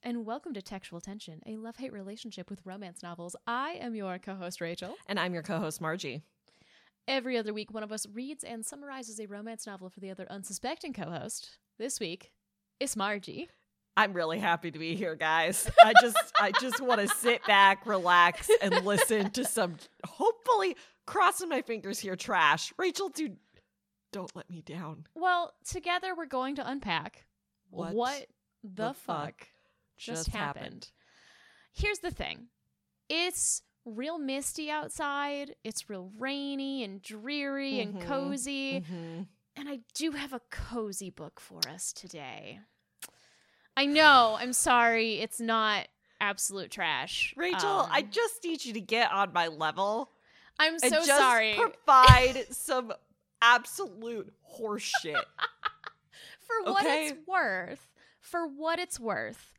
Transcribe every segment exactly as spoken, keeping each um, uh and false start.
and welcome to Textual Tension, a love-hate relationship with romance novels. I am your co-host, Rachel. And I'm your co-host, Margie. Every other week, one of us reads and summarizes a romance novel for the other unsuspecting co-host. This week, it's Margie. I'm really happy to be here, guys. I just I just want to sit back, relax, and listen to some, hopefully, crossing my fingers here, trash. Rachel, dude, don't let me down. Well, together we're going to unpack What, what the, the fuck, fuck just just happened. happened? Here's the thing. It's real misty outside. It's real rainy and dreary Mhm. and cozy. Mhm. And I do have a cozy book for us today. I know. I'm sorry. It's not absolute trash. Rachel, Um, I just need you to get on my level. I'm and so just sorry. provide some absolute horseshit. For what Okay. it's worth, for what it's worth,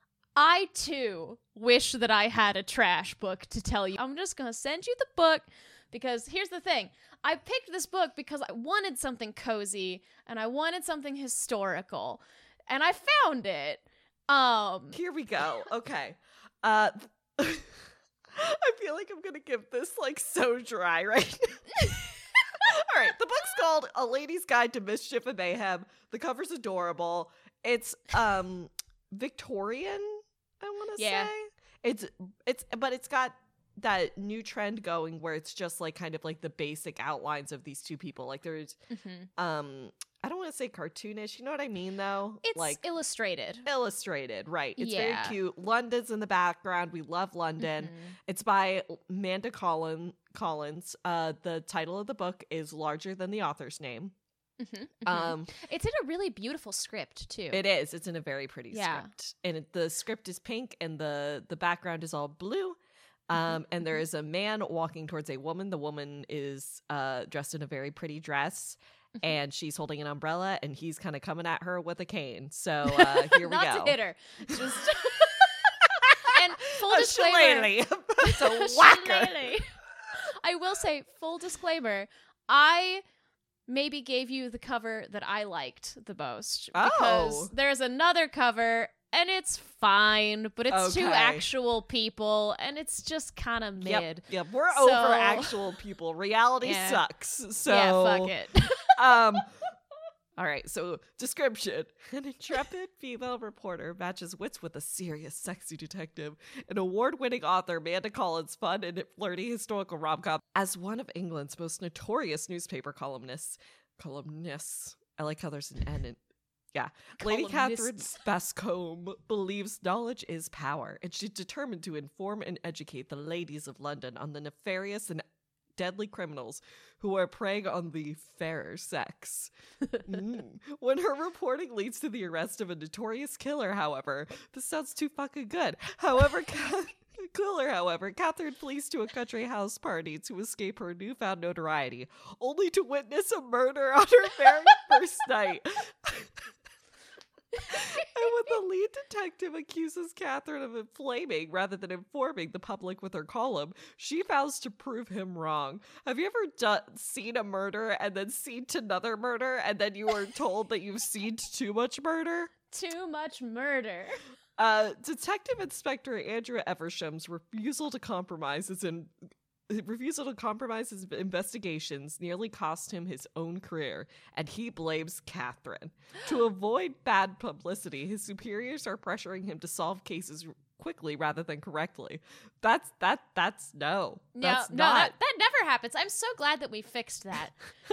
I too wish that I had a trash book to tell you. I'm just going to send you the book because here's the thing. I picked this book because I wanted something cozy and I wanted something historical. And I found it. Um, Here we go. Okay. Uh, I feel like I'm going to give this like so dry right now. All right. The book's called A Lady's Guide to Mischief and Mayhem. The cover's adorable. It's um Victorian, I want to Yeah. say. It's it's but it's got that new trend going where it's just like kind of like the basic outlines of these two people. Like there's mhm. um I don't want to say cartoonish. You know what I mean though? It's like illustrated. illustrated, right? It's Yeah. very cute. London's in the background. We love London. Mhm. It's by Amanda Collin Collins. Uh, the title of the book is larger than the author's name. Mhm. Mhm. Um, It's in a really beautiful script too. it is. It's in a very pretty Yeah. script, and it, the script is pink, and the the background is all blue. Um, and there mhm. is a man walking towards a woman. The woman is uh dressed in a very pretty dress. Mhm. And she's holding an umbrella, and he's kind of coming at her with a cane. So uh, here we Not go. to hit her. Just and full A disclaimer. shillelagh. It's a whacker. Shillelagh. I will say, full disclaimer, I maybe gave you the cover that I liked the most. Because Oh. there's another cover, and it's fine, but it's two Okay. actual people, and it's just kind of mid. Yep, yep. We're So- over actual people. Reality Yeah. sucks. So Yeah, fuck it. um all right, so description. An intrepid female reporter matches wits with a serious, sexy detective. An award-winning author, Amanda Collins' fun and flirty historical rom-com. As one of England's most notorious newspaper columnists, columnists. I like how there's an N in yeah. Lady Catherine Columnists. Bascombe believes knowledge is power, and she's determined to inform and educate the ladies of London on the nefarious and deadly criminals who are preying on the fairer sex. Mm. When her reporting leads to the arrest of a notorious killer, however, this sounds too fucking good. However, Ca- killer, however, Catherine flees to a country house party to escape her newfound notoriety, only to witness a murder on her very first night. And when the lead detective accuses Catherine of inflaming rather than informing the public with her column, she vows to prove him wrong. Have you ever do- seen a murder and then seen another murder and then you are told that you've seen too much murder? Too much murder. Uh, Detective Inspector Andrew Eversham's refusal to compromise is in refusal to compromise his investigations nearly cost him his own career, and he blames Catherine. To avoid bad publicity, his superiors are pressuring him to solve cases quickly rather than correctly. That's that that's no. No, That's no, not. that, that never happens. I'm so glad that we fixed that.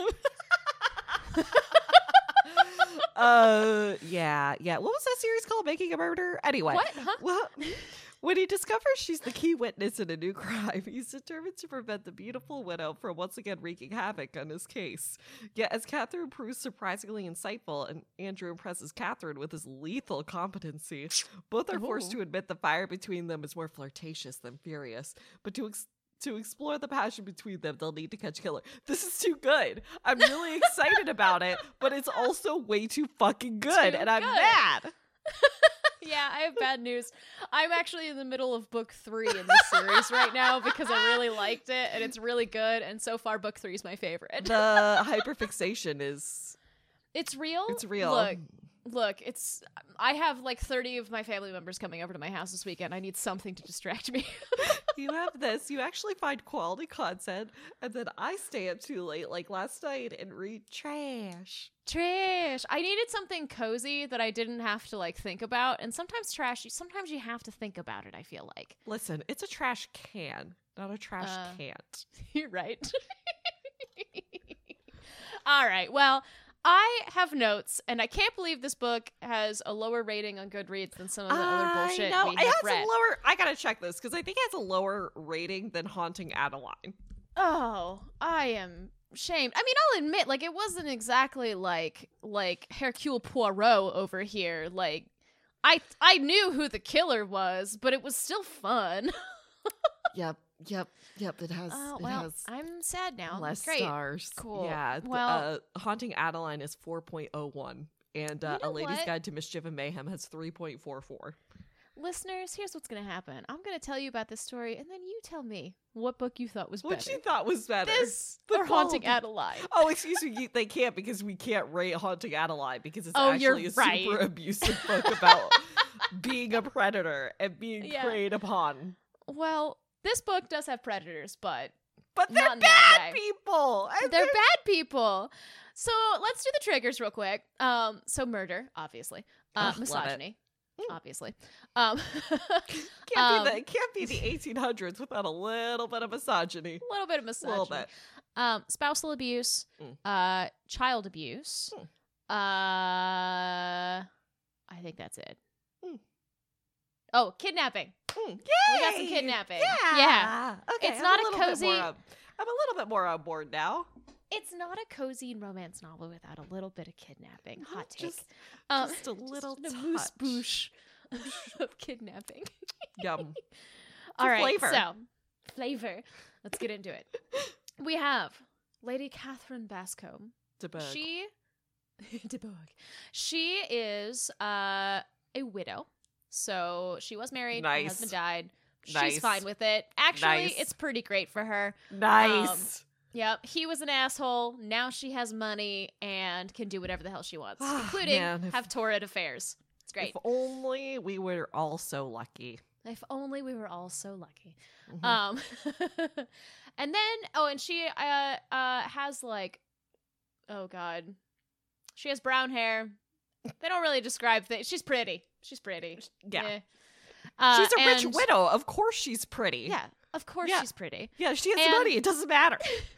uh yeah, yeah. What was that series called? Making a Murder? Anyway. What? Huh? Well, when he discovers she's the key witness in a new crime, he's determined to prevent the beautiful widow from once again wreaking havoc on his case. Yet, as Catherine proves surprisingly insightful and Andrew impresses Catherine with his lethal competency, both are forced Ooh. to admit the fire between them is more flirtatious than furious. But to ex- to explore the passion between them, they'll need to catch killer. This is too good. I'm really excited about it, but it's also way too fucking good, Too and I'm good. mad. Yeah, I have bad news. I'm actually in the middle of book three in this series right now because I really liked it and it's really good. And so far, book three is my favorite. The hyperfixation is It's real. it's real. Look, look, it's I have like thirty of my family members coming over to my house this weekend. I need something to distract me. You have this. You actually find quality content, and then I stay up too late, like last night, and read trash. Trash. I needed something cozy that I didn't have to like think about. And sometimes trash, you- sometimes you have to think about it, I feel like. Listen, it's a trash can, not a trash Uh, can't. You're right. All right. Well, I have notes, and I can't believe this book has a lower rating on Goodreads than some of the other bullshit I know. we It have has read. a lower. I gotta check this because I think it has a lower rating than Haunting Adeline. Oh, I am shamed. I mean, I'll admit, like, it wasn't exactly like like Hercule Poirot over here. Like, I I knew who the killer was, but it was still fun. Yep, yep, yep. It has. Oh it well, has I'm sad now. less Great. stars. Cool. Yeah. th- Well- uh, Haunting Adeline is four point oh one, and uh, You know A Lady's what? Guide to Mischief and Mayhem has three point four four. Listeners, here's what's gonna happen. I'm gonna tell you about this story, and then you tell me what book you thought was What better. you thought was better? This The or Haunting quality. Adeline? Oh, excuse me. you- They can't because we can't rate Haunting Adeline because it's Oh, you're actually a right. super abusive book about being a predator and being Yeah. preyed upon. Well, this book does have predators, but But they're Not in that bad way. people. and they're bad people. So let's do the triggers real quick. Um, so murder, obviously. Uh, Ugh, love it. misogyny, Mm. obviously. Um, Can't um, be the it can't be the eighteen hundreds without a little bit of misogyny. a little bit of A misogyny. little bit. Um, spousal abuse, Mm. uh, child abuse. Mm. Uh, I think that's it. Mm. Oh, kidnapping. Mm. We got some Yay! kidnapping. Yeah. Yeah. Okay. It's I'm not a little bit cozy- more on- I'm a little bit more on board now. It's not a cozy romance novel without a little bit of kidnapping. Hot take. Just, Um, just a little a moose touch. boosh of kidnapping. Yum. All right, flavor. so flavor. Let's get into it. We have Lady Catherine Bascombe. Debug. She, Debug. She is uh, a widow. So she was married. Her Nice. husband died. She's Nice. fine with it. Actually, Nice. it's pretty great for her. Nice. Yep, he was an asshole. Now she has money and can do whatever the hell she wants, Ah, including man, if- have torrid affairs. It's great. If only we were all so lucky. If only we were all so lucky. Mhm. Um, and then oh, and she uh uh has like, oh god, she has brown hair. They don't really describe things. She's pretty. She's pretty. yeah. Eh. Uh, She's a rich and- widow. Of course she's pretty. Yeah, of course Yeah. she's pretty. Yeah, she has And- money. It doesn't matter.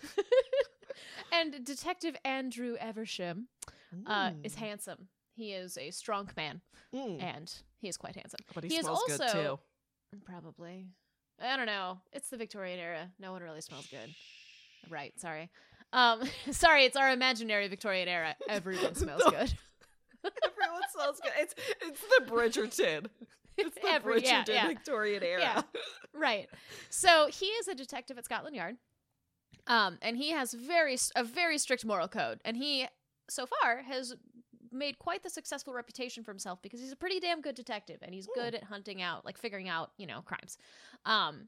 And Detective Andrew Eversham uh, is Mm. handsome. He is a strong man, Mm. and he is quite handsome. But he, he is smells good also- too. Probably. I don't know. It's the Victorian era. No one really smells good. Right, sorry. Um sorry, it's our imaginary Victorian era. Everyone smells No. good. Everyone smells good. It's it's the Bridgerton. It's the Every- yeah, Bridgerton yeah. Victorian era. Yeah. Right. So he is a detective at Scotland Yard. Um and he has very a very strict moral code, and he so far has made quite the successful reputation for himself because he's a pretty damn good detective, and he's good at hunting out, like figuring out, you know, crimes. Um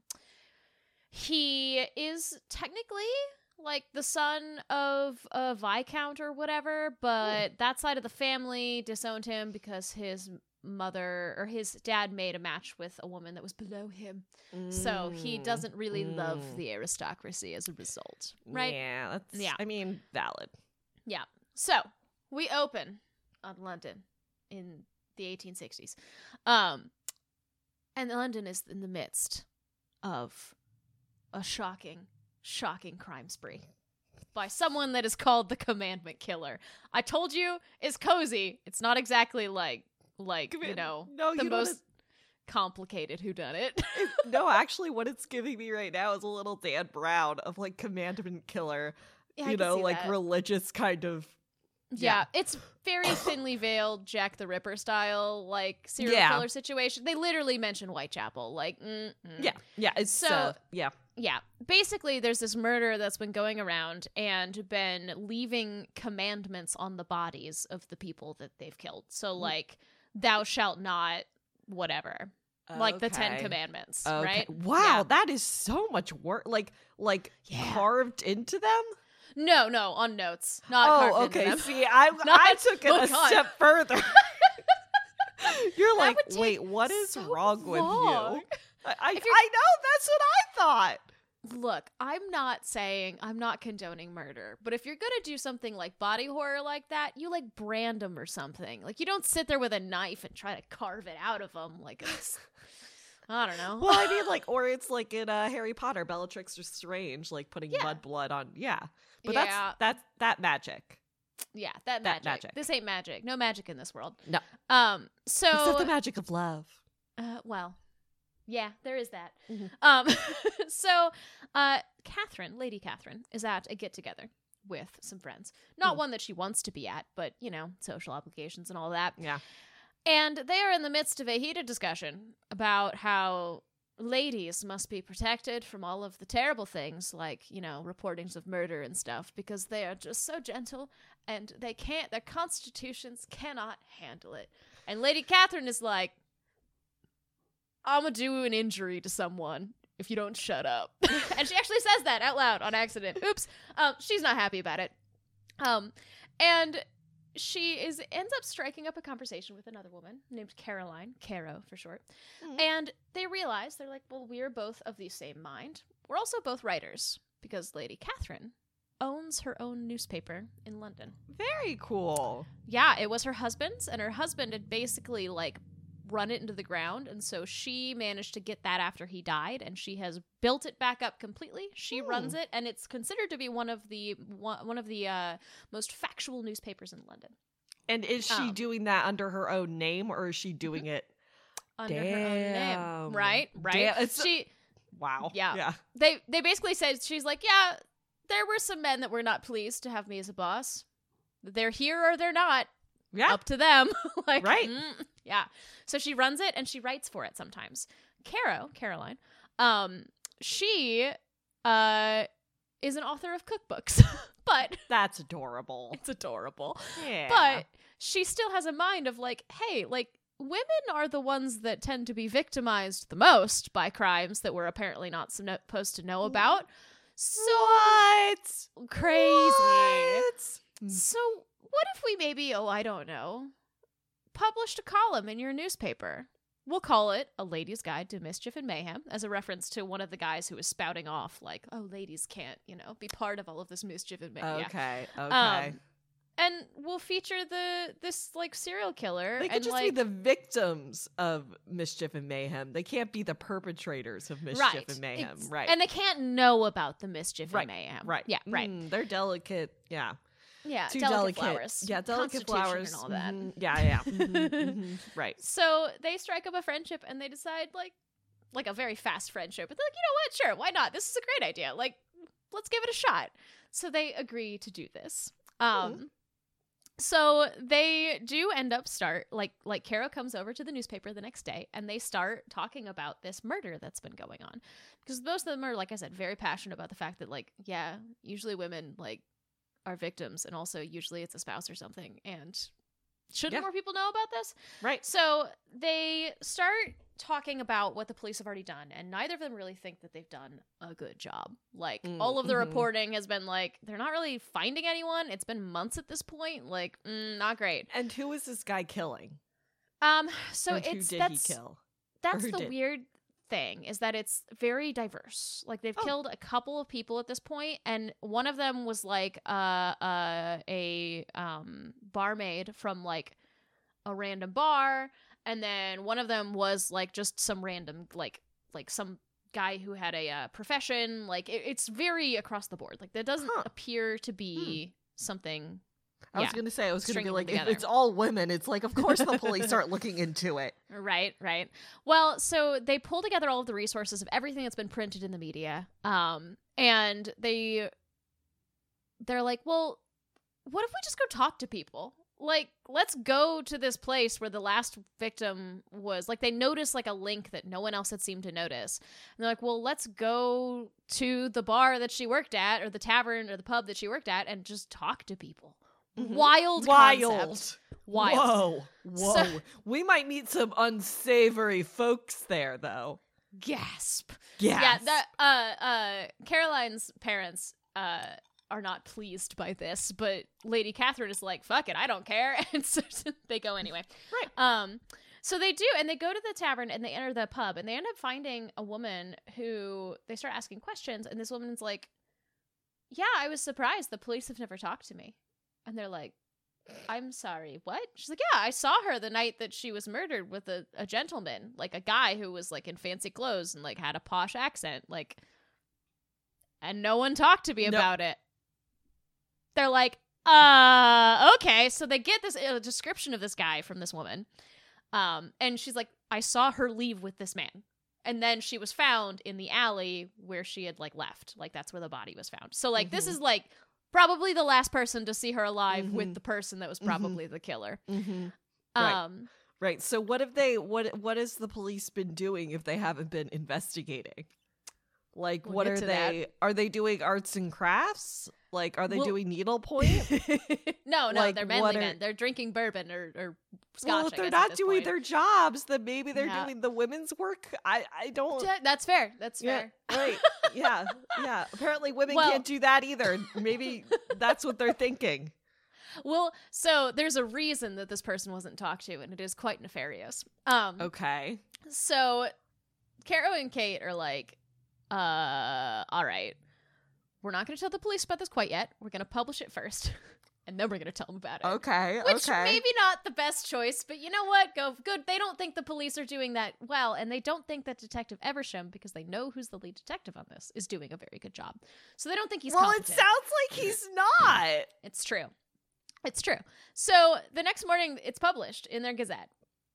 he is technically like the son of a viscount or whatever, but that side of the family disowned him because his mother or his dad made a match with a woman that was below him. So he Mm. doesn't really love Mm. the aristocracy as a result, right? Yeah, that's Yeah. I mean, valid. Yeah. So we open on London in the eighteen sixties. Um, and London is in the midst of a shocking, shocking crime spree by someone that is called the Commandment Killer. I told you it's cozy. It's not exactly like, like you Command- know, no, the you know most complicated whodunit. No, actually what it's giving me right now is a little Dan Brown of like Commandment Killer. Yeah, I you can know, see like that. religious kind of Yeah, it's very thinly veiled Jack the Ripper style, like serial Yeah. killer situation. They literally mention Whitechapel, like, mm, mm. Yeah, yeah. It's So- uh, yeah. yeah. Basically, there's this murder that's been going around and been leaving commandments on the bodies of the people that they've killed. So, like, thou shalt not, whatever, like the Ten Okay. Commandments, Okay. right? Wow, Yeah. that is so much work. Like, like Yeah. carved into them. No, no, on notes, not Oh, carved into okay. them. See, I I Not- took it oh, a God. step further. You're That like, would take wait, what is so wrong with long. you? I, I, If you're- I know, that's what I thought. Look, I'm not saying I'm not condoning murder, but if you're gonna do something like body horror like that, you like brand them or something. Like you don't sit there with a knife and try to carve it out of them like it's, I don't know. Well, I mean, like, or it's like in uh, Harry Potter, Bellatrix Strange, like putting Yeah. mud blood on. Yeah, but Yeah. that's that's that magic. Yeah, that That magic. magic. This ain't magic. No magic in this world. No, Um. So. except the magic of love. Uh, well, yeah, there is that. Mhm. Um, so, uh, Catherine, Lady Catherine, is at a get together with some friends. Not Mm. one that she wants to be at, but you know, social obligations and all that. Yeah. And they are in the midst of a heated discussion about how ladies must be protected from all of the terrible things like, you know, reportings of murder and stuff because they are just so gentle and they can't, their constitutions cannot handle it. And Lady Catherine is like, I'm gonna do an injury to someone if you don't shut up. And she actually says that out loud on accident. Oops. Um, she's not happy about it. Um, and she is ends up striking up a conversation with another woman named Caroline, Caro for short. Mhm. And they realize, they're like, well, we're both of the same mind. We're also both writers because Lady Catherine owns her own newspaper in London. Very cool. Yeah, it was her husband's, and her husband had basically like run it into the ground, and so she managed to get that after he died, and she has built it back up completely. She Hmm. runs it, and it's considered to be one of the one, one of the uh, most factual newspapers in London. And is she Um, doing that under her own name, or is she doing it? Under her own Damn. name, right? Right. Damn, it's- She Wow. Yeah. Yeah. they they basically said she's like, yeah, there were some men that were not pleased to have me as a boss. They're here or they're not. Yeah. Up to them. Like, Right. mm, yeah. So she runs it and she writes for it sometimes. Caro, Caroline, um, she uh is an author of cookbooks, but That's adorable. it's adorable. Yeah. But she still has a mind of like, hey, like women are the ones that tend to be victimized the most by crimes that we're apparently not supposed to know about. So what? crazy. What? So what if we maybe, oh, I don't know, published a column in your newspaper? We'll call it A Lady's Guide to Mischief and Mayhem, as a reference to one of the guys who was spouting off like, oh, ladies can't, you know, be part of all of this mischief and mayhem. Yeah. Okay. Okay. Um, and we'll feature the this like serial killer. They could and just like, be the victims of mischief and mayhem. They can't be the perpetrators of mischief right, and mayhem. Ex- right. And they can't know about the mischief Right, and mayhem. right. Yeah. Right. Mm, they're delicate. Yeah. Yeah. Too delicate, delicate. flowers. Yeah. Delicate Constitution flowers. and all that. Mhm. Yeah. Yeah. Mhm, mhm. Right. So they strike up a friendship and they decide like like a very fast friendship. But they're like, you know what? Sure, why not? This is a great idea. Like, let's give it a shot. So they agree to do this. Um so they do end up start like like Caro comes over to the newspaper the next day and they start talking about this murder that's been going on. Because most of them are, like I said, very passionate about the fact that like, yeah, usually women like are victims and also usually it's a spouse or something. And shouldn't Yeah. more people know about this? Right. So they start talking about what the police have already done, and neither of them really think that they've done a good job. Like, Mm, all of the mhm. reporting has been like, they're not really finding anyone. It's been months at this point. Like, mm, not great. And who is this guy killing? Um, so and who it's did that's he kill? that's who the did? weird thing is that it's very diverse. Like they've Oh. killed a couple of people at this point, and one of them was like uh, uh a um barmaid from like a random bar, and then one of them was like just some random like like some guy who had a uh, profession. Like it, it's very across the board. Like there doesn't Huh. appear to be something. I was Yeah. gonna say I was gonna String be them like, if together. it's all women, it's like, of course the police aren't looking into it. Right, right. Well, so they pull together all of the resources of everything that's been printed in the media, um, and they they're like, well, what if we just go talk to people? Like, let's go to this place where the last victim was. Like, they noticed like a link that no one else had seemed to notice. And they're like, well, let's go to the bar that she worked at, or the tavern, or the pub that she worked at, and just talk to people. Mhm. Wild, Wild. concept. Wild. Whoa. Whoa. So- we might meet some unsavory folks there, though. Gasp. Yes. Yeah, that uh uh Caroline's parents uh are not pleased by this, but Lady Catherine is like, fuck it, I don't care. And so they go anyway. Right. Um So they do, and they go to the tavern and they enter the pub, and they end up finding a woman who they start asking questions, and this woman's like, yeah, I was surprised. The police have never talked to me. And they're like, I'm sorry, what? She's like, yeah, I saw her the night that she was murdered with a, a gentleman, like a guy who was like in fancy clothes and like had a posh accent, like, and no one talked to me Nope. about it. They're like, uh, okay. So they get this uh, description of this guy from this woman. Um, and she's like, I saw her leave with this man. And then she was found in the alley where she had like left. Like that's where the body was found. So like, mm-hmm. this is like probably the last person to see her alive mm-hmm. with the person that was probably mm-hmm. the killer. Mm-hmm. Um, right. right. So what have they, what, what has the police been doing if they haven't been investigating? Like, we'll what are they, that. Are they doing arts and crafts? Like, are they well, doing needlepoint? no, no, like, they're manly are... men. They're drinking bourbon or, or scotch. Well, if they're not doing point. their jobs, then maybe they're yeah. doing the women's work. I, I don't. That's fair. That's yeah, fair. Right. Yeah. Yeah. Apparently women well, can't do that either. Maybe that's what they're thinking. Well, so there's a reason that this person wasn't talked to, and it is quite nefarious. Um, okay. So Caro and Kate are like, uh, all right. We're not going to tell the police about this quite yet. We're going to publish it first, and then we're going to tell them about it. Okay, Which okay. maybe not the best choice, but you know what? Go good. They don't think the police are doing that well, and they don't think that Detective Eversham, because they know who's the lead detective on this, is doing a very good job. So they don't think he's well, competent. Well, it sounds like he's not. It's true. It's true. So the next morning, it's published in their Gazette,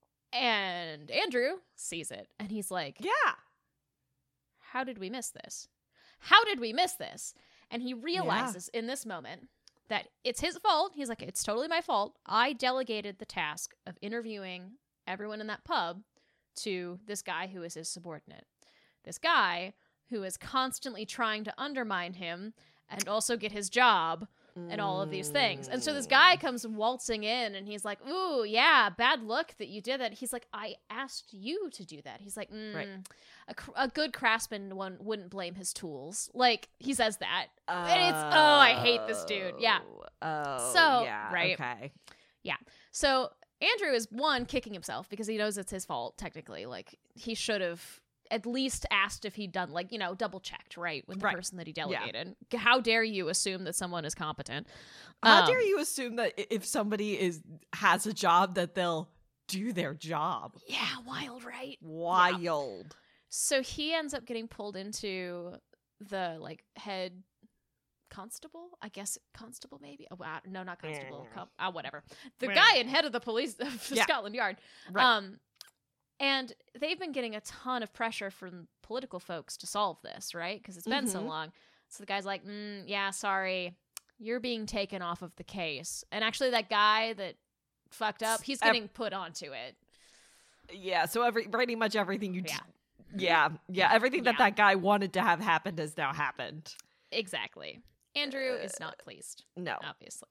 and Andrew sees it, and he's like, yeah. How did we miss this? How did we miss this? And he realizes yeah. in this moment that it's his fault. He's like, it's totally my fault. I delegated the task of interviewing everyone in that pub to this guy who is his subordinate. This guy who is constantly trying to undermine him and also get his job and all of these things. And so this guy comes waltzing in and he's like, ooh, yeah, bad luck that you did that. He's like, I asked you to do that. He's like, mm, right. a, a good craftsman one wouldn't blame his tools. Like, he says that. Oh, and it's, oh, I hate this dude. Yeah. Oh, so, yeah. Right. Okay. Yeah. So Andrew is, one, kicking himself because he knows it's his fault, technically. Like, he should have at least asked if he'd done, like, you know, double checked, right, with the right. person that he delegated. Yeah. How dare you assume that someone is competent? How um, dare you assume that if somebody is has a job that they'll do their job? Yeah, wild, right? Wild. Yeah. So he ends up getting pulled into the, like, head constable? I guess constable, maybe? Oh, uh, no, not constable. Com- uh, whatever. The guy in head of the police of yeah. Scotland Yard. Right. Um, And they've been getting a ton of pressure from political folks to solve this, right? Because it's been mm-hmm. so long. So the guy's like, mm, yeah, sorry, you're being taken off of the case. And actually that guy that fucked up, he's getting uh, put onto it. Yeah, so every pretty much everything you... Yeah. D- yeah, yeah, everything that yeah. that guy wanted to have happened has now happened. Exactly. Andrew uh, is not pleased. No. Obviously.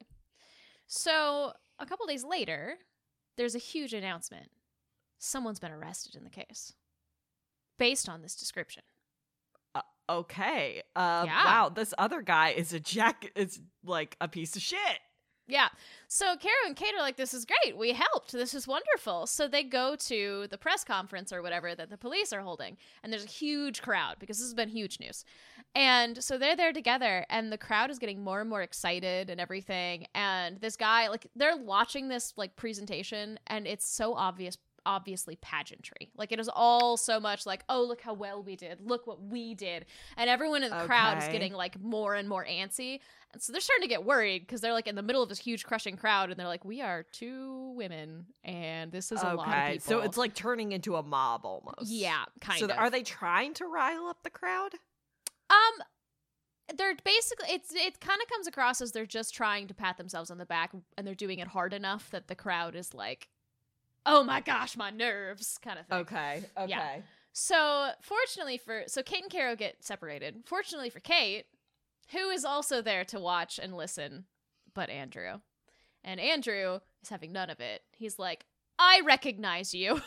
So a couple days later, there's a huge announcement. Someone's been arrested in the case based on this description. Uh, okay. Um, yeah. Wow. This other guy is a jack. Is like a piece of shit. Yeah. So Caro and Kate are like, this is great. We helped. This is wonderful. So they go to the press conference or whatever that the police are holding. And there's a huge crowd because this has been huge news. And so they're there together and the crowd is getting more and more excited and everything. And this guy, like, they're watching this, like, presentation and it's so obvious. Obviously pageantry. Like, it is all so much like, oh, look how well we did. Look what we did. And everyone in the okay. crowd is getting, like, more and more antsy. And so they're starting to get worried because they're, like, in the middle of this huge crushing crowd and they're like, we are two women and this is a okay. lot of people. So it's like turning into a mob almost. Yeah, kind so of. So are they trying to rile up the crowd? Um, they're basically, it's it kind of comes across as they're just trying to pat themselves on the back and they're doing it hard enough that the crowd is like, oh my gosh, my nerves, kind of thing. Okay, okay. Yeah. So, fortunately for... So, Kate and Caro get separated. Fortunately for Kate, who is also there to watch and listen, but Andrew. And Andrew is having none of it. He's like, I recognize you.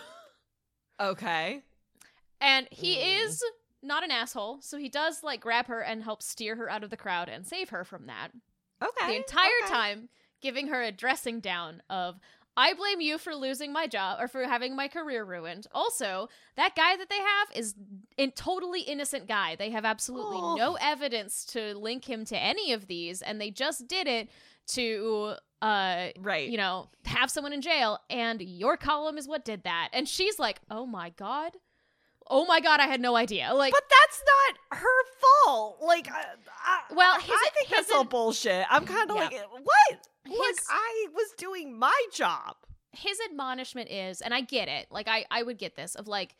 Okay. And he mm. is not an asshole, so he does, like, grab her and help steer her out of the crowd and save her from that. Okay. The entire okay. time, giving her a dressing down of... I blame you for losing my job or for having my career ruined. Also, that guy that they have is a totally innocent guy. They have absolutely Oh. no evidence to link him to any of these, and they just did it to, uh, Right. you know, have someone in jail, and your column is what did that. And she's like, oh my God. Oh my God, I had no idea. Like, But that's not her fault. Like, I, I, Well, his- I think his that's all ad- bullshit. I'm kind of Yeah. like, what? Look, His- I was doing my job. his admonishment is, and I get it, like I, I would get this, of like,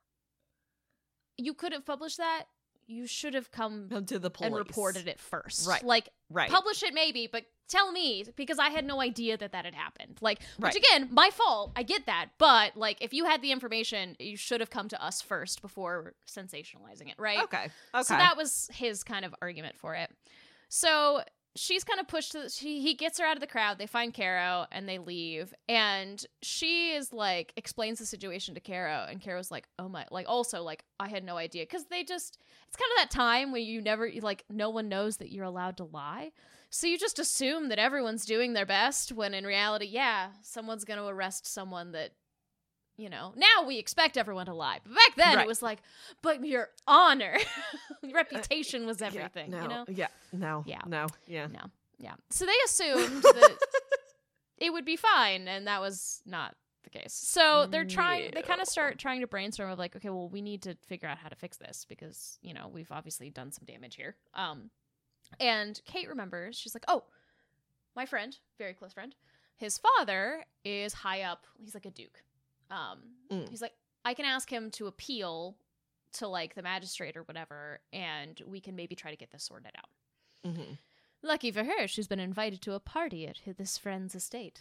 you could have published that, you should have come Come to the police and reported it first. Right. Like, Right. publish it maybe, but tell me, because I had no idea that that had happened. Like, which Right. again, my fault, I get that, but like, if you had the information, you should have come to us first before sensationalizing it, right? Okay. Okay. So that was his kind of argument for it. So she's kind of pushed to the, she, he gets her out of the crowd. They find Caro and they leave. And she is like, explains the situation to Caro. And Caro's like, oh my, like also like, I had no idea. Cause they just, it's kind of that time when you never, like, no one knows that you're allowed to lie. So you just assume that everyone's doing their best when in reality, yeah, someone's going to arrest someone that, you know, now we expect everyone to lie. But back then Right. it was like, but your honor, your reputation was everything, yeah, no, you know? Yeah. No. Yeah. No. Yeah. No. Yeah. So they assumed that it would be fine, and that was not the case. So they're trying, they kind No. of start trying to brainstorm of like, okay, well, we need to figure out how to fix this because, you know, we've obviously done some damage here. Um, and Kate remembers, she's like, oh, my friend, very close friend, his father is high up. He's like a duke. Um, Mm. He's like, I can ask him to appeal to like the magistrate or whatever, and we can maybe try to get this sorted out. Mm-hmm. Lucky for her, she's been invited to a party at hi- this friend's estate.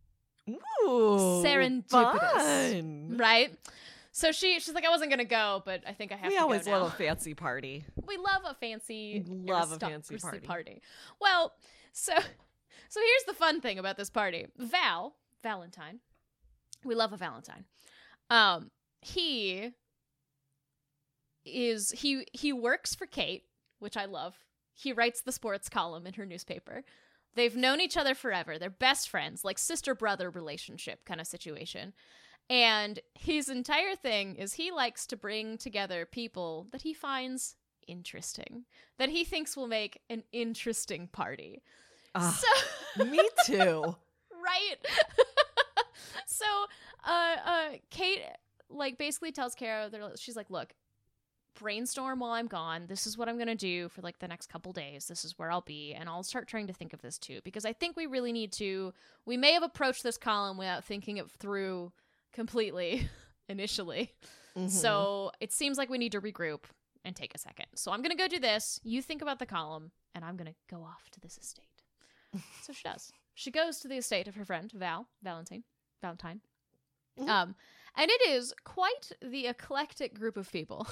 Ooh. Serendipitous. Fun. Right? So she she's like, I wasn't gonna go, but I think I have We to always go now. love a fancy party. We love a fancy Love a fancy aristocracy party. Well, so so here's the fun thing about this party. Val, Valentine. We love a Valentine. Um, he is he he works for Kate, which I love. He writes the sports column in her newspaper. They've known each other forever. They're best friends, like sister-brother relationship kind of situation. And his entire thing is he likes to bring together people that he finds interesting, that he thinks will make an interesting party. Ah, So, me too. right? So, uh, uh, Kate, like, basically tells Caro, they're, she's like, look, brainstorm while I'm gone. This is what I'm going to do for, like, the next couple days. This is where I'll be. And I'll start trying to think of this, too. Because I think we really need to, we may have approached this column without thinking it through completely initially. Mhm. So it seems like we need to regroup and take a second. So I'm going to go do this. You think about the column, and I'm going to go off to this estate. So she does. She goes to the estate of her friend, Val, Valentine, Valentine. Mhm. Um, and it is quite the eclectic group of people.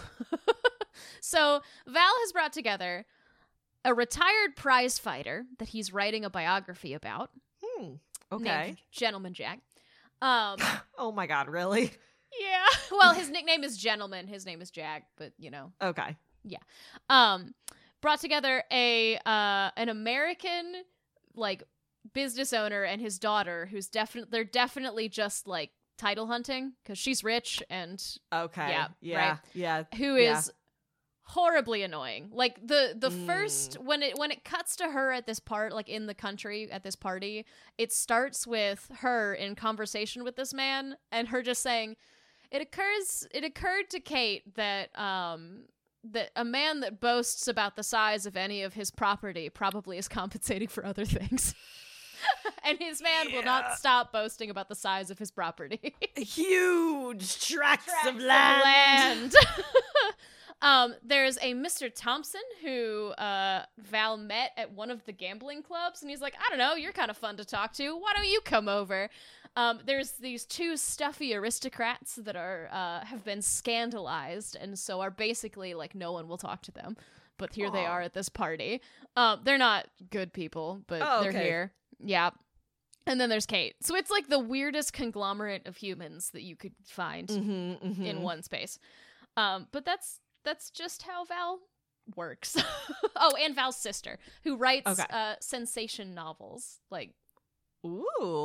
So Val has brought together a retired prize fighter that he's writing a biography about, Hmm. Okay. named Gentleman Jack. Um, Oh my god, really? yeah. Well, his nickname is Gentleman. His name is Jack, but you know. Okay. Um, brought together a uh an American like business owner and his daughter, who's definitely they're definitely just like title hunting because she's rich and Okay. Yeah, Yeah. right. Yeah. who Yeah. is horribly annoying. Like the the Mm. first when it when it cuts to her at this part, like in the country at this party, it starts with her in conversation with this man and her just saying, "It occurs it occurred to Kate that um that a man that boasts about the size of any of his property probably is compensating for other things." And his man will Yeah. not stop boasting about the size of his property. Huge tracts, Tracts of land. land. um, there's a Mister Thompson who uh, Val met at one of the gambling clubs, and he's like, I don't know, you're kind of fun to talk to. Why don't you come over? Um, there's these two stuffy aristocrats that are uh, have been scandalized, and so are basically like no one will talk to them. But here they Aw. are at this party. Um, they're not good people, but Oh, they're okay. here. Yeah. And then there's Kate. So it's like the weirdest conglomerate of humans that you could find Mm-hmm, mm-hmm. in one space. Um, but that's that's just how Val works. Oh, and Val's sister, who writes Okay. uh, sensation novels. Like, Ooh. yeah,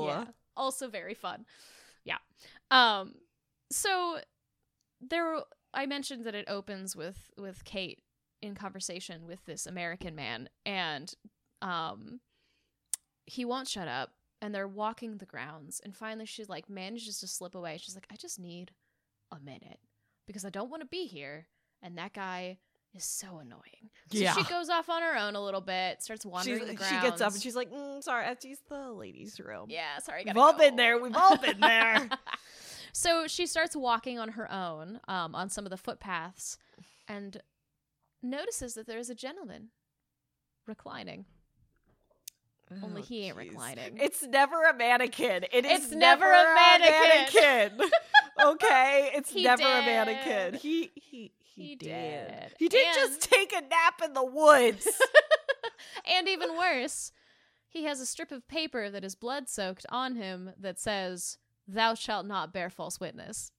Also very fun. Yeah. Um, so there, I mentioned that it opens with, with Kate in conversation with this American man, and um, he won't shut up, and they're walking the grounds, and finally she like manages to slip away. She's like, I just need a minute because I don't want to be here, and that guy is so annoying. So Yeah. she goes off on her own a little bit, starts wandering She's, the grounds. she gets up and she's like, mm, sorry, I have to use the ladies' room. yeah, sorry, I We've gotta all go. been there. We've all been there. So she starts walking on her own um, on some of the footpaths and notices that there's a gentleman reclining. Only Oh, he ain't jeez. reclining. It's never a mannequin. It is It's never a mannequin. mannequin. Okay, it's He never did. a mannequin. He he he, He did. did. He did And- just take a nap in the woods. And even worse, he has a strip of paper that is blood-soaked on him that says, "Thou shalt not bear false witness."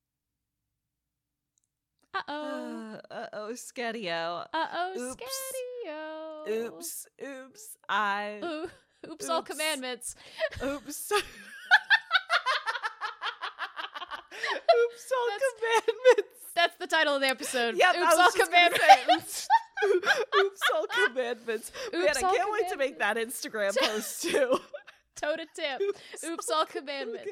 Uh-oh. Uh oh, Skedio. Uh-oh, Oops. Scadio. Oops, oops. I Ooh. Oops, all Oops. commandments. oops. Oops, all commandments. That's the title of the episode. Yep, I Oops, was all just gonna commandments. say, Oops, all commandments. Man, Oops, I all can't wait to make that Instagram post too. Toe to tip. Oops, all commandments.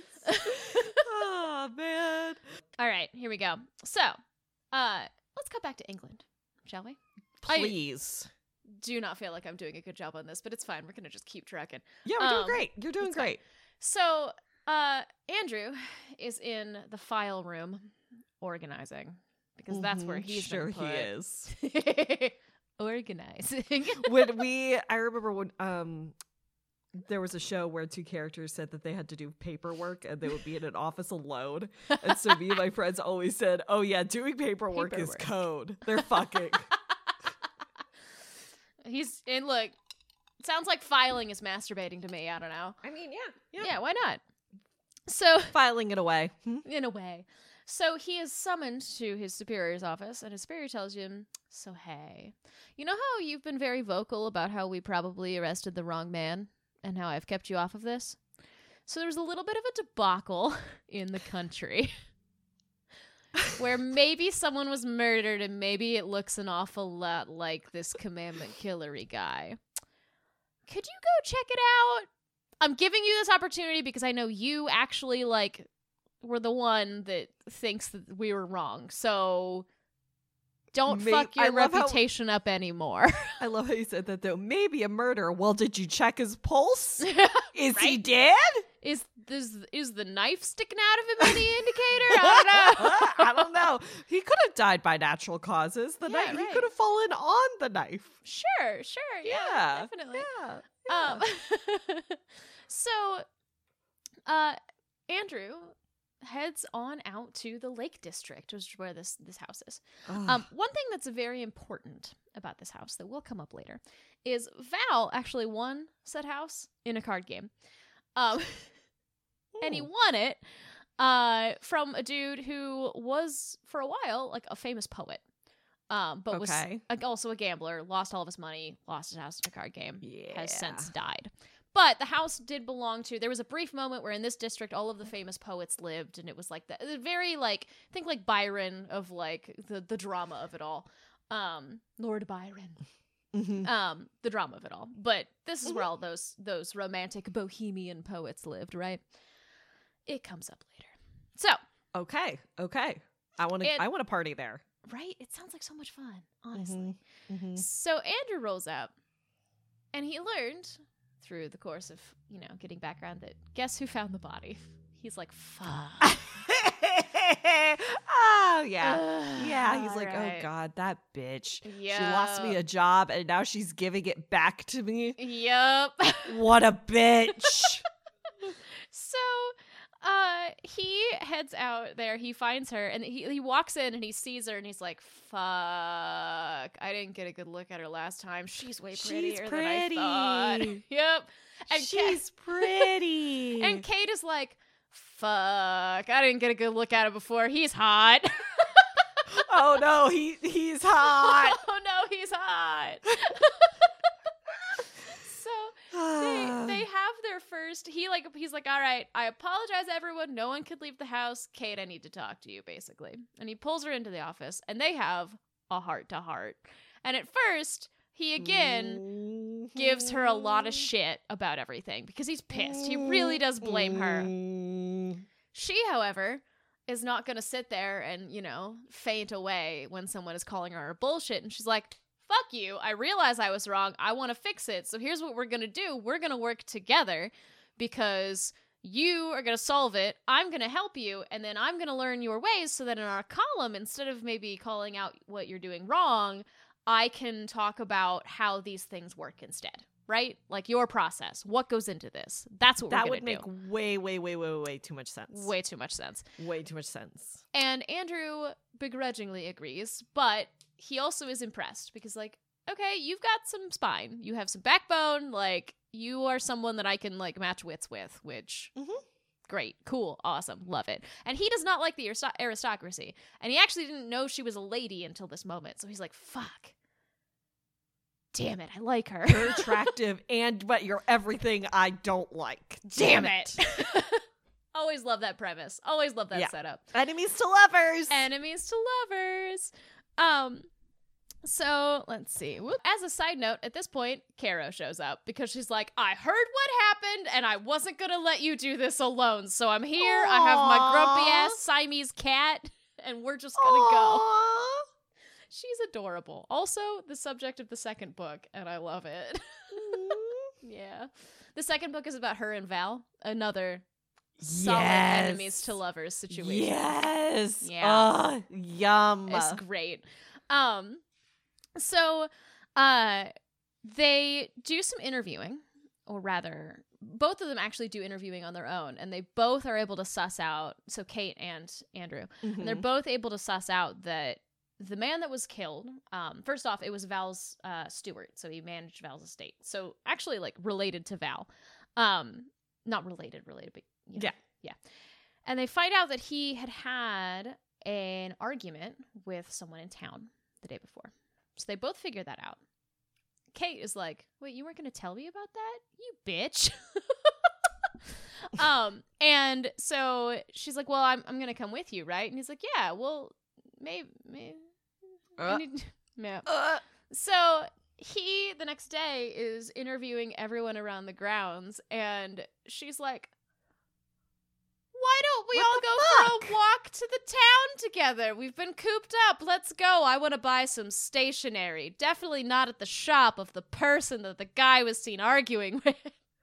Oh man. All right, here we go. So, uh, let's cut back to England, shall we? I- Please. Do not feel like I'm doing a good job on this, but it's fine. We're gonna just keep tracking. Yeah, we're doing Um, great. You're doing it's fine. great. So, uh, Andrew is in the file room organizing because that's where Mhm, he's sure been he put. is. Organizing. When we, I remember when um, there was a show where two characters said that they had to do paperwork and they would be in an office alone, and so me and my friends always said, "Oh yeah, doing paperwork, is Paperwork. code. They're fucking." He's and look, it sounds like filing is masturbating to me. I don't know. I mean, yeah, Yeah, why not? So, filing it away. Hmm? in a way. So he is summoned to his superior's office, and his superior tells him, so hey, you know how you've been very vocal about how we probably arrested the wrong man, and how I've kept you off of this? So there was a little bit of a debacle in the country, where maybe someone was murdered, and maybe it looks an awful lot like this commandment killery guy. Could you go check it out? I'm giving you this opportunity because I know you actually, like, were the one that thinks that we were wrong. So don't May- fuck your I love how- reputation up anymore. I love how you said that though. Maybe a murder. Well, did you check his pulse? Is he Right? dead? Is this is the knife sticking out of him any indicator? I don't know. I don't know. He could have died by natural causes. The Yeah, knife. He right. could have fallen on the knife. Sure, sure, yeah, Yeah, definitely. Yeah. yeah. Um, so, uh, Andrew heads on out to the Lake District, which is where this this house is. Ugh. Um, one thing that's very important about this house that will come up later is Val actually won said house in a card game. Um, and he Hmm. won it uh, from a dude who was, for a while, like a famous poet. Um, but was Okay. like, also a gambler, lost all of his money, lost his house in a card game, Yeah. has since died. But the house did belong to, there was a brief moment where in this district all of the famous poets lived, and it was like, the, very like, think like Byron of like the, the drama of it all. Um, Lord Byron. Mhm. Um, the drama of it all. But this is where Mhm. all those those romantic bohemian poets lived, right? It comes up later. So, Okay. Okay. I want to. It- I want to party there. right? It sounds like so much fun, honestly. Mhm. Mhm. So Andrew rolls up, and he learned through the course of, you know, getting background that guess who found the body? He's like, fuck. Oh yeah. Ugh, Yeah, he's like, alright. oh god, that bitch. Yeah. She lost me a job and now she's giving it back to me. Yep. What a bitch. So, uh, he heads out there. He finds her, and he he walks in and he sees her, and he's like, "Fuck! I didn't get a good look at her last time. She's way She's prettier pretty. than I thought." Yep. And She's pretty. Kate, and Kate is like, "Fuck! I didn't get a good look at her before. He's hot." Oh no, he he's hot. Oh no, he's hot. So they they have their first, he like he's like, all right, I apologize, everyone. No one could leave the house. Kate, I need to talk to you, basically. And he pulls her into the office, and they have a heart to heart. And at first, he again mm-hmm. gives her a lot of shit about everything because he's pissed. He really does blame her. Mm-hmm. She, however, is not going to sit there and, you know, faint away when someone is calling her bullshit. And she's like, fuck you. I realize I was wrong. I want to fix it. So here's what we're going to do. We're going to work together because you are going to solve it. I'm going to help you. And then I'm going to learn your ways so that in our column, instead of maybe calling out what you're doing wrong, I can talk about how these things work instead. Right? Like your process. What goes into this? That's what that we're going to do. That would make way, way, way, way, way too much sense. Way too much sense. Way too much sense. And Andrew begrudgingly agrees, but he also is impressed because, like, okay, you've got some spine. You have some backbone. Like, you are someone that I can, like, match wits with, which... Mm-hmm. Great, cool, awesome, love it. And he does not like the aristo- aristocracy. And he actually didn't know she was a lady until this moment. So he's like, fuck. Damn it, I like her. You're attractive, and but you're everything I don't like. Damn, Damn it. it. Always love that premise. Always love that yeah. setup. Enemies to lovers. Enemies to lovers. Um, so let's see. As a side note, at this point, Caro shows up because she's like, I heard what happened, and I wasn't gonna let you do this alone. So I'm here. Aww. I have my grumpy ass Siamese cat, and we're just gonna Aww. go. She's adorable. Also, the subject of the second book, and I love it. Yeah. The second book is about her and Val, another solid yes. enemies to lovers situation. Yes. Yeah. Uh, yum. It's great. Um, so uh, they do some interviewing, or rather, both of them actually do interviewing on their own, and they both are able to suss out, so Kate and Andrew, mm-hmm. and they're both able to suss out that the man that was killed, um, first off, it was Val's uh, steward, so he managed Val's estate. So actually, like, related to Val. Um, not related, related, but, you know, yeah. Yeah. And they find out that he had had an argument with someone in town the day before. So they both figure that out. Kate is like, wait, you weren't going to tell me about that? You bitch. um, and so she's like, well, I'm, I'm going to come with you, right? And he's like, yeah, well, maybe, maybe. Uh, need, yeah. uh. So he, the next day, is interviewing everyone around the grounds, and she's like, why don't we what all go fuck? for a walk to the town together? We've been cooped up. Let's go. I want to buy some stationery. Definitely not at the shop of the person that the guy was seen arguing with.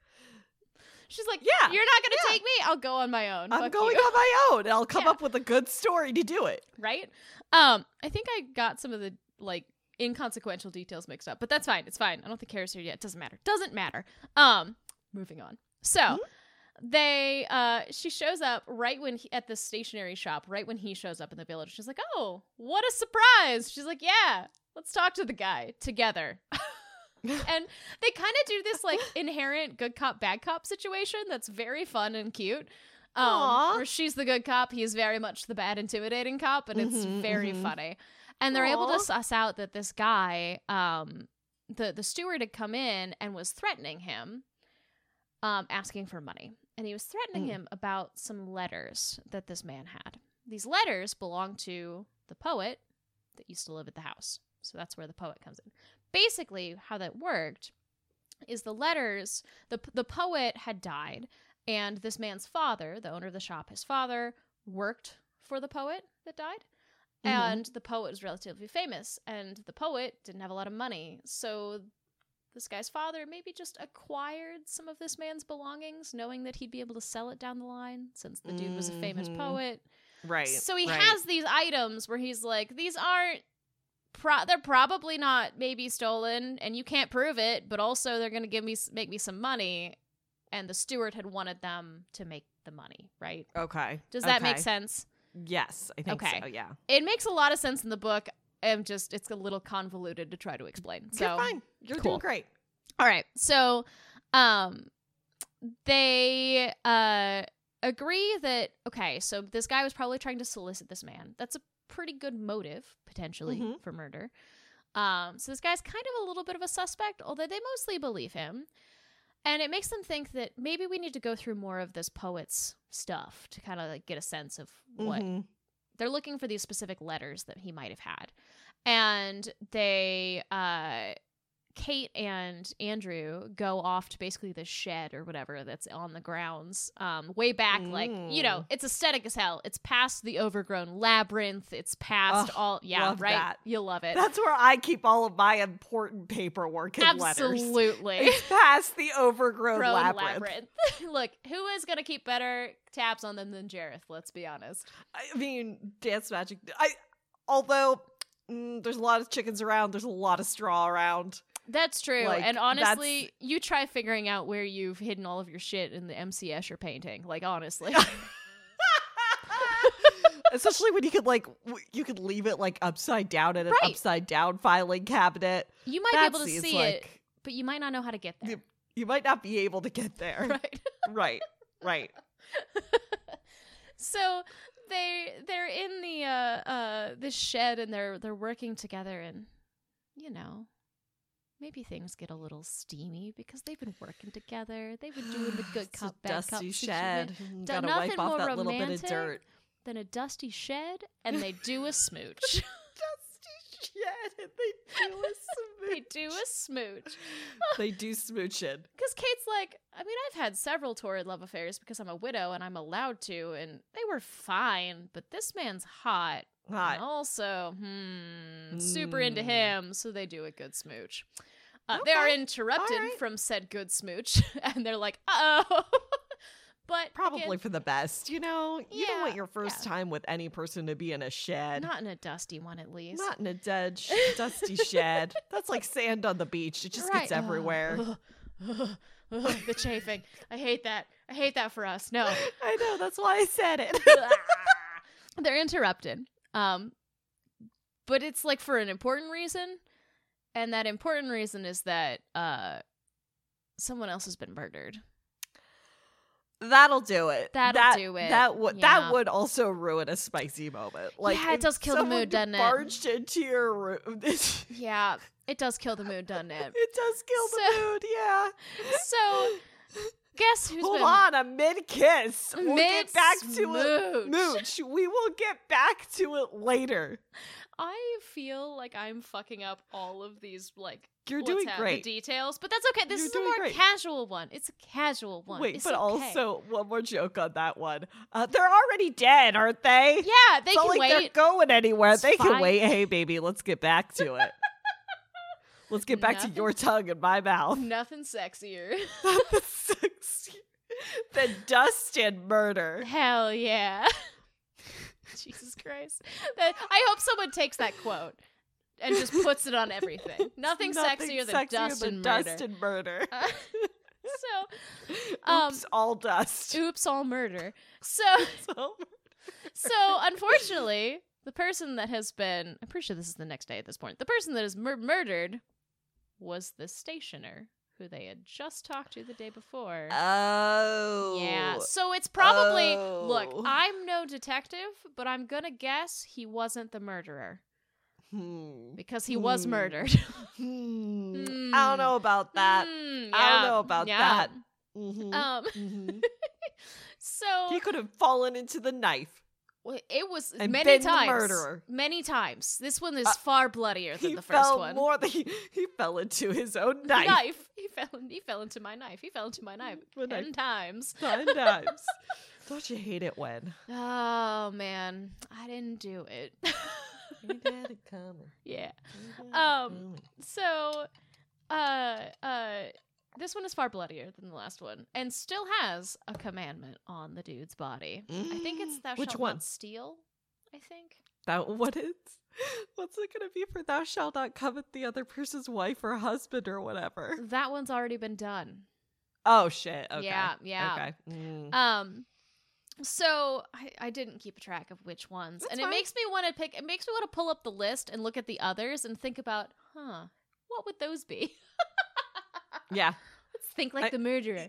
She's like, yeah, you're not going to yeah. take me? I'll go on my own. I'm Fuck going you. on my own. I'll come yeah. up with a good story to do it. Right? Um, I think I got some of the, like, inconsequential details mixed up, but that's fine. It's fine. I don't think Kara's here yet. Doesn't matter. Doesn't matter. Um, moving on. So, mm-hmm. they, uh, she shows up right when he, at the stationery shop, right when he shows up in the village. She's like, oh, what a surprise. She's like, yeah, let's talk to the guy together. And they kind of do this, like, inherent good cop, bad cop situation that's very fun and cute. Um, where she's the good cop, he's very much the bad, intimidating cop, and it's mm-hmm, very mm-hmm. funny. And they're Aww. able to suss out that this guy, um, the, the steward had come in and was threatening him, um, asking for money. And he was threatening mm. him about some letters that this man had. These letters belong to the poet that used to live at the house. So that's where the poet comes in. Basically, how that worked is the letters, the the poet had died, and this man's father, the owner of the shop, his father, worked for the poet that died. Mm-hmm. And the poet was relatively famous, and the poet didn't have a lot of money. So this guy's father maybe just acquired some of this man's belongings, knowing that he'd be able to sell it down the line, since the dude was a famous mm-hmm. poet. Right. So he right. has these items where he's like, these aren't, Pro- they're probably not maybe stolen, and you can't prove it, but also they're going to give me make me some money, and the steward had wanted them to make the money, right? Okay. Does that okay. make sense? Yes, I think okay. so, yeah. It makes a lot of sense in the book. I'm just, it's a little convoluted to try to explain. So, You're fine. You're cool. doing great. All right. So, um, they, uh, agree that, okay, so this guy was probably trying to solicit this man. That's a pretty good motive, potentially, mm-hmm. for murder. Um, so this guy's kind of a little bit of a suspect, although they mostly believe him. And it makes them think that maybe we need to go through more of this poet's stuff to kind of like get a sense of what Mm-hmm. they're looking for, these specific letters that he might have had. And they, uh, Kate and Andrew go off to basically the shed or whatever that's on the grounds, um, way back, Mm. like, you know, it's aesthetic as hell. It's past the overgrown labyrinth. It's past Ugh, all, yeah, love right? that. You'll love it. That's where I keep all of my important paperwork and letters. Absolutely. It's past the overgrown Grown labyrinth. labyrinth. Look, who is going to keep better tabs on them than Jareth? Let's be honest. I mean, dance magic. I although mm, there's a lot of chickens around, there's a lot of straw around. That's true. Like, and honestly, that's- you try figuring out where you've hidden all of your shit in the M C Escher painting. Like, honestly. Especially when you could like w- you could leave it like upside down in an Right. upside down filing cabinet. You might be able to That seems see like- it, but you might not know how to get there. You, you might not be able to get there. Right. Right. Right. So they they're in the uh uh this shed and they're they're working together, and you know, maybe things get a little steamy because they've been working together. They've been doing the good It's cop a bad dusty cop shed. situation. Gotta nothing wipe off more that little bit of romantic dirt. than a dusty shed, and they do a smooch. Dusty shed, and they do a They smooch. do a smooch. They do smooching. Because Kate's like, I mean, I've had several torrid love affairs because I'm a widow and I'm allowed to, and they were fine, but this man's hot. Hot. And also, hmm, super into Hmm. him, so they do a good smooch. Uh, They are Okay. interrupted All right. from said good smooch, and they're like, uh-oh. But Probably again, for the best, you know? You don't want Yeah, your first yeah. time with any person to be in a shed. not in a dusty one at least. Not in a dead, sh- dusty shed. That's like sand on the beach. It just Right. gets everywhere. Ugh. Ugh. Ugh. The chafing. I hate that. I hate that for us. No. I know, that's why I said it. They're interrupted. Um, but it's like for an important reason, and that important reason is that uh, someone else has been murdered. That'll do it. That'll that, do it. That would Yeah. that would also ruin a spicy moment. Like, Yeah, it if does kill the someone mood, doesn't it? barged into your room. it Yeah, it does kill the mood, doesn't it? does kill the So- mood. Yeah. So, guess who's Hold been on, a mid kiss. We'll get back to it. Mid-smooch. Mooch. We will get back to it later. I feel like I'm fucking up all of these like You're what's doing hap- great. the details, but that's okay. This You're is a doing more great. casual one. It's a casual one. Wait, It's but okay. also one more joke on that one. Uh, they're already dead, aren't they? yeah, they it's not can like wait. they're going anywhere. It's they can fine. wait. Hey, baby, let's get back to it. Let's get back Nothing- to your tongue and my mouth. Nothing sexier. the sexy, the dust and murder. Hell yeah. Jesus Christ. That, I hope someone takes that quote and just puts it on everything. Nothing, sexier than sexier dust than and dust murder. and murder. Uh, so, um, Oops, all dust. oops, all murder. So, So- so unfortunately, the person that has been, I'm pretty sure this is the next day at this point, the person that is mur- murdered was the stationer who they had just talked to the day before. Oh. Yeah, so it's probably, Oh. look, I'm no detective, but I'm gonna guess he wasn't the murderer Hmm. because he was Hmm. murdered. Hmm. Hmm. I don't know about that. Mm, I don't yeah, know about yeah. that. Mhm. Um, Mhm. so He could have fallen into the knife. well, it was and many been the times. murderer. Many times. This one is Uh, far bloodier than He the first fell one. more than he, he fell into his own knife. Knife. He fell. In, he fell into my knife. He fell into my knife My ten knife. times. Nine times. Don't you hate it when? Oh man, I didn't do it. You got it coming. Yeah. You got it Um, coming. So, uh, uh, this one is far bloodier than the last one, and still has a commandment on the dude's body. I think it's Mm, thou which shalt one? not steal. I think. That what is? What's it gonna be for thou shalt not covet the other person's wife or husband or whatever? That one's already been done. Oh shit. Okay. Yeah, yeah. Okay. Mm. Um, so I, I didn't keep track of which ones, That's and fine. it makes me want to pick. It makes me want to pull up the list and look at the others and think about, huh, what would those be? Yeah. Let's think like I- the murderer.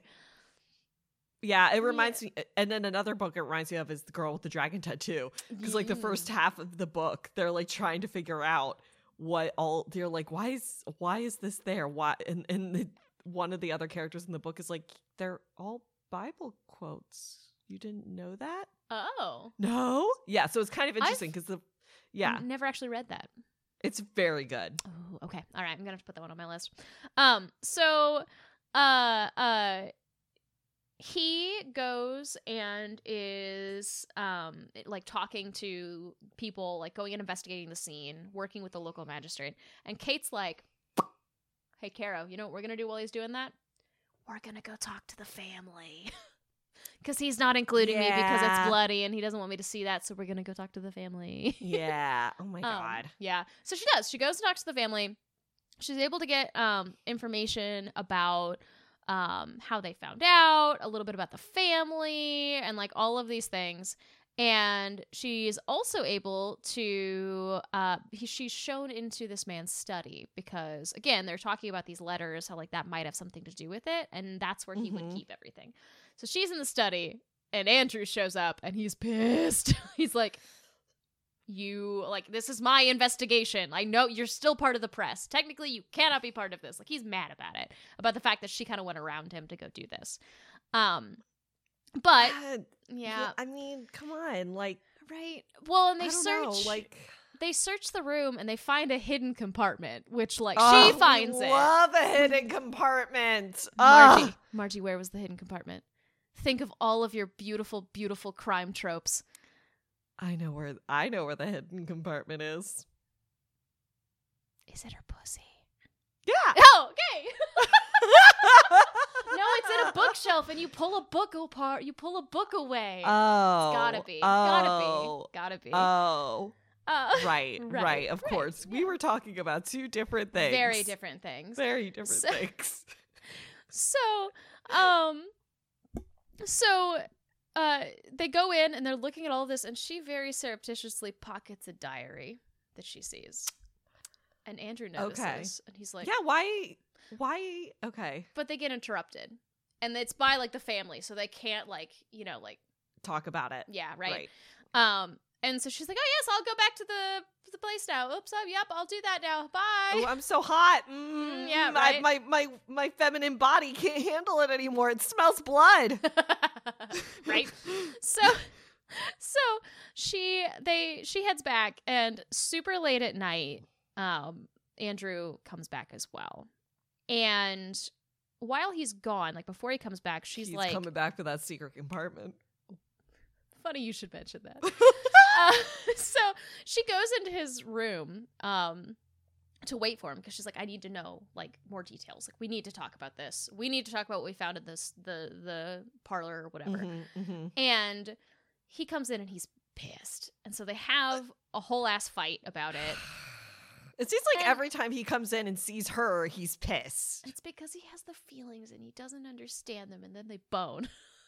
Yeah, it reminds me, and then another book it reminds me of is The Girl with the Dragon Tattoo. Because, like, the first half of the book, they're, like, trying to figure out what all, they're like, why is, why is this there? Why, and, and the, one of the other characters in the book is like, they're all Bible quotes. You didn't know that? Oh. No? Yeah, so it's kind of interesting because the yeah. I've never actually read that. It's very good. Oh, okay. All right, I'm going to have to put that one on my list. Um so uh uh he goes and is um like talking to people, like going and investigating the scene, working with the local magistrate. And Kate's like, "Hey, Caro, you know what we're gonna do while he's doing that? We're gonna go talk to the family." Because he's not including Yeah. me because it's bloody and he doesn't want me to see that, so we're gonna go talk to the family. Yeah. Oh my Um, god. yeah. So she does. She goes and talks to the family. She's able to get um, information about um, how they found out, a little bit about the family, and like all of these things. And she's also able to, uh, he, she's shown into this man's study because, again, they're talking about these letters, how like that might have something to do with it. And that's where he Mhm. would keep everything. So she's in the study and Andrew shows up and he's pissed. He's like, you, like, this is my investigation. I know you're still part of the press. Technically, you cannot be part of this. Like, he's mad about it, about the fact that she kind of went around him to go do this. Um, but, God, yeah. I mean, come on. Like, Right. Well, and they I don't search know, like, they search the room and they find a hidden compartment, which like oh, she finds we it. love a hidden compartment. Margie, Ugh. Margie, where was the hidden compartment? Think of all of your beautiful, beautiful crime tropes. I know where I know where the hidden compartment is. Is it her pussy? Yeah. Oh, okay. No, it's in a bookshelf, and you pull a book apart. You pull a book away. Oh. It's gotta be. Oh. Gotta be. Gotta be. Oh. Uh, Right, Right, right, of right, course. We yeah. were talking about two different things. Very different things. Very different So- things. So, um, so, uh, they go in and they're looking at all of this, and she very surreptitiously pockets a diary that she sees. And Andrew notices, Okay. and he's like, Yeah, why why okay. but they get interrupted. And it's by, like, the family, so they can't, like, you know, like, Talk about it. yeah, right? Um, and so she's like, oh, yes, I'll go back to the the place now. Oops, oh, yep, I'll do that now. Bye. Oh, I'm so hot. Mm, yeah, my- right? My, my my feminine body can't handle it anymore. It smells blood. Right? So so she they she heads back, and super late at night, um, Andrew comes back as well. And while he's gone, like before he comes back, she's He's like, coming back for that secret compartment. funny you should mention that. uh, so she goes into his room um to wait for him because she's like, I need to know like more details. Like, we need to talk about this. We need to talk about what we found in this the the parlor or whatever. Mhm, mhm. And he comes in and he's pissed. And so they have a whole ass fight about it. It seems like And- every time he comes in and sees her, he's pissed. It's because he has the feelings and he doesn't understand them, and then they bone.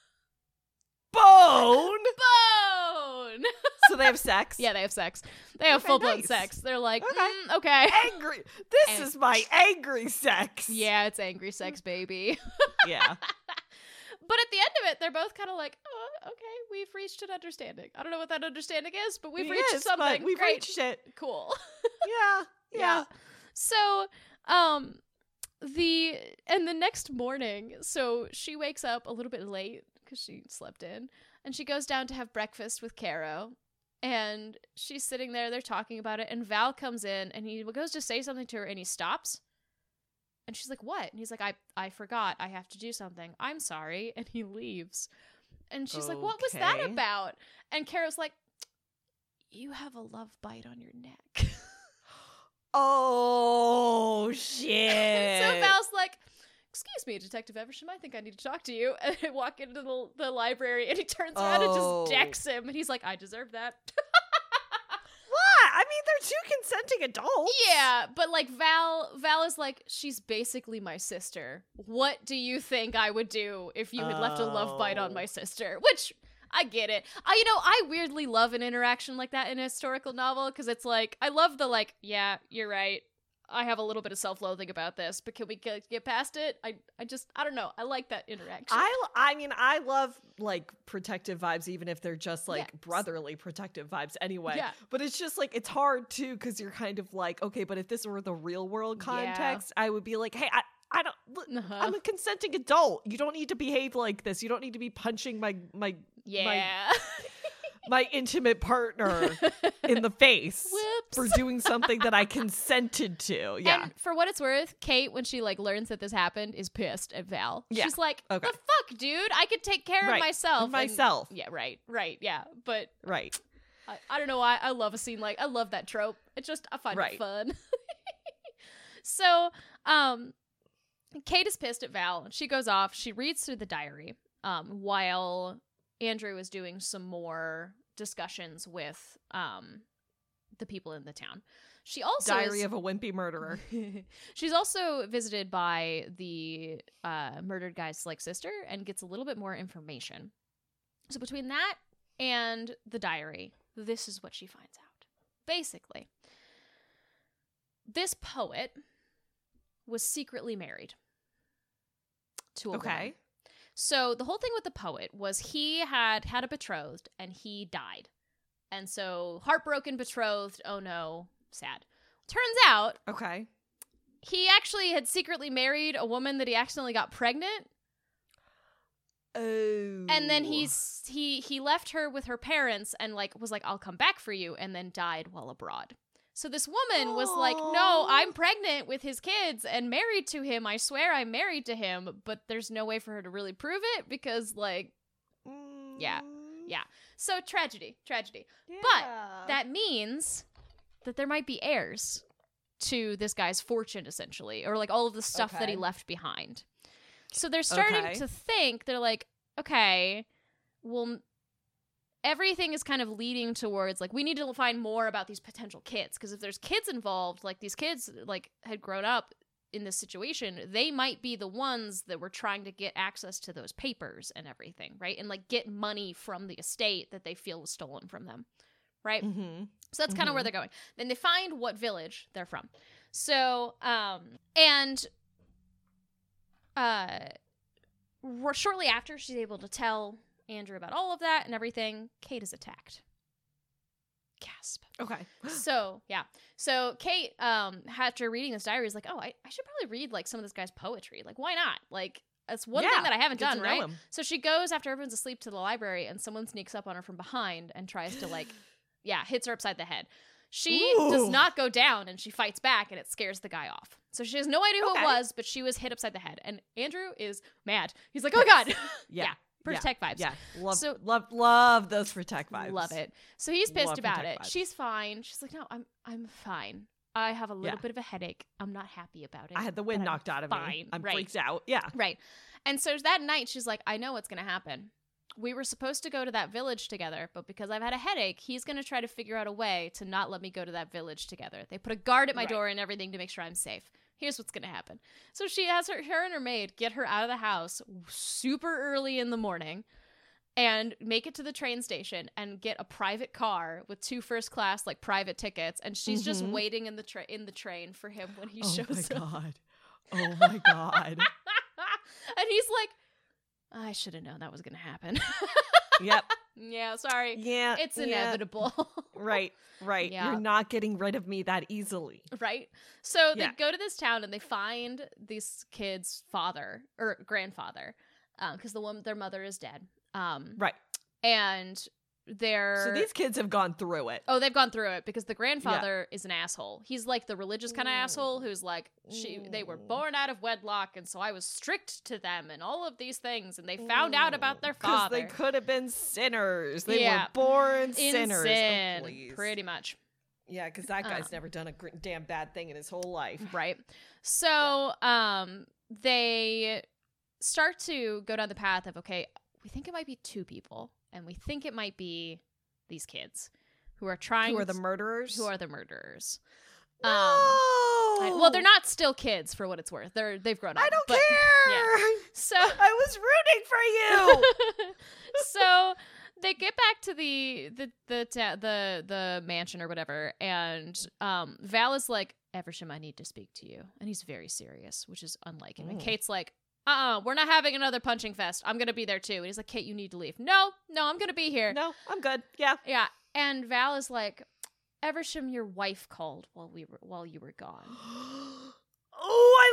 Bone. Bone! So they have sex. Yeah, they have sex. They have Okay, full blown nice. sex. They're like, Okay. "Mm, okay. Angry. This Ang- is my angry sex. Yeah, it's angry sex, baby. Yeah. But at the end of it, they're both kind of like, oh, okay, we've reached an understanding. I don't know what that understanding is, but we've reached Yes, something. but we've Great. reached it. Cool. Yeah. Yeah. Yeah. So, um, the and the next morning, so she wakes up a little bit late because she slept in, and she goes down to have breakfast with Caro, and she's sitting there. They're talking about it, and Val comes in, and he goes to say something to her, and he stops. And she's like, what? And he's like, I, I forgot. I have to do something. I'm sorry. And he leaves. And she's like, what was that Okay. about? And Caro's like, you have a love bite on your neck. Oh shit. So Val's like, excuse me, Detective Eversham, I think I need to talk to you. And I walk into the, the library, and he turns around and Oh. just decks him. And he's like, I deserve that. What? I mean, they're two consenting adults. Yeah, but like Val, Val is like, she's basically my sister. What do you think I would do if you had left a love bite on Oh. my sister? Which I get it. I, you know, I weirdly love an interaction like that in a historical novel because it's like, I love the like, yeah, you're right. I have a little bit of self-loathing about this, but can we get, get past it? I, I just, I don't know. I like that interaction. I, I mean, I love like protective vibes, even if they're just like Yes. brotherly protective vibes anyway. Yeah. But it's just like, it's hard too, because you're kind of like, okay, but if this were the real world Yeah. context, I would be like, hey, I, I don't. look, Uh-huh. I'm a consenting adult. You don't need to behave like this. You don't need to be punching my my Yeah. my intimate partner in the face Whoops. for doing something that I consented to. Yeah. And for what it's worth, Kate, when she like learns that this happened, is pissed at Val. Yeah. She's like, Okay. "The fuck, dude! I could take care Right. of myself." Of myself. And, yeah, right, right, yeah. But right. I, I don't know why I love a scene like I love that trope. It's just I find Right. it fun. So, um, Kate is pissed at Val. She goes off. She reads through the diary, um, while Andrew is doing some more discussions with um the people in the town. She also Diary is- of a wimpy murderer. She's also visited by the uh, murdered guy's like sister and gets a little bit more information. So between that and the diary, this is what she finds out. Basically, this poet was secretly married to a Okay. woman. So the whole thing with the poet was he had had a betrothed and he died. And so heartbroken betrothed, oh no, sad. Turns out Okay. he actually had secretly married a woman that he accidentally got pregnant, Oh. and then he's he he left her with her parents and like was like, I'll come back for you, and then died while abroad. So this woman was like, no, Aw. I'm pregnant with his kids and married to him. I swear I'm married to him, but there's no way for her to really prove it because like, yeah, yeah. So tragedy, tragedy. Yeah. That means that there might be heirs to this guy's fortune, essentially, or like all of the stuff that he Okay. left behind. So they're starting Okay. to think, they're like, okay, well, everything is kind of leading towards like we need to find more about these potential kids, because if there's kids involved, like these kids like had grown up in this situation, they might be the ones that were trying to get access to those papers and everything, right? And like get money from the estate that they feel was stolen from them, right? Mm-hmm. So that's kind of where Mhm. they're going. Then they find what village they're from. So, um, and uh, r- shortly after she's able to tell Andrew about all of that and everything, Kate is attacked. Gasp. Okay. So, yeah. So Kate, um, after reading this diary, is like, oh, I, I should probably read like some of this guy's poetry. Like, why not? Like, that's one Yeah, thing that I haven't get to done, know right? him. So she goes after everyone's asleep to the library, and someone sneaks up on her from behind and tries to like, yeah, hits her upside the head. She does Ooh. not go down, and she fights back, and it scares the guy off. So she has no idea who Okay. it was, but she was hit upside the head. And Andrew is mad. He's like, oh god, Yeah. protect vibes. Yeah. Love, So- love, love those protect vibes. Love it. So he's pissed Love about protect it. vibes. She's fine. She's like, no, I'm I'm fine. I have a little Yeah. bit of a headache. I'm not happy about it. I had the wind but I'm knocked out of me. fine. I'm Right. freaked out. Yeah. Right. And so that night, she's like, I know what's going to happen. We were supposed to go to that village together, but because I've had a headache, he's going to try to figure out a way to not let me go to that village together. They put a guard at my Right. door and everything to make sure I'm safe. Here's what's going to happen. So she has her, her and her maid get her out of the house super early in the morning and make it to the train station and get a private car with two first class like private tickets, and she's just Mhm. waiting in the tra- in the train for him when he Oh my shows up. god. Oh my god. And he's like, I should have known that was going to happen. Yep. Yeah, sorry. Yeah. It's yeah. inevitable. Right. Right. Yeah. You're not getting rid of me that easily. Right? So Yeah. they go to this town and they find this kid's father or grandfather, because the woman, their mother is dead. Um, Right. and they're So these kids have gone through it. oh, they've gone through it because the grandfather is an asshole. He's like the religious kind of Mm. asshole who's like, she they were Mm. born out of wedlock, and so I was strict to them, and all of these things, and they found out about their Because father. they could have been sinners. They Yeah. were born in sinners. sin, Oh, please. pretty much. Yeah, because that guy's Um, never done a gr- damn bad thing in his whole life. Right. So, um, they start to go down the path of, okay, we think it might be two people, and we think it might be these kids who are trying Who are the to- murderers? who are the murderers. No! Um, I- well, they're not still kids for what it's worth. They're they've grown up. I don't but- care. So I was rooting for you. so they get back to the the the ta- the the mansion or whatever, and um, Val is like, Eversham, I need to speak to you, and he's very serious, which is unlike him. And Mm. Kate's like, uh-uh, we're not having another punching fest. I'm gonna be there too. And he's like, Kate, you need to leave. No, no, I'm gonna be here. No, I'm good. Yeah. Yeah, and Val is like, Eversham, your wife called while we were while you were gone. Oh, I love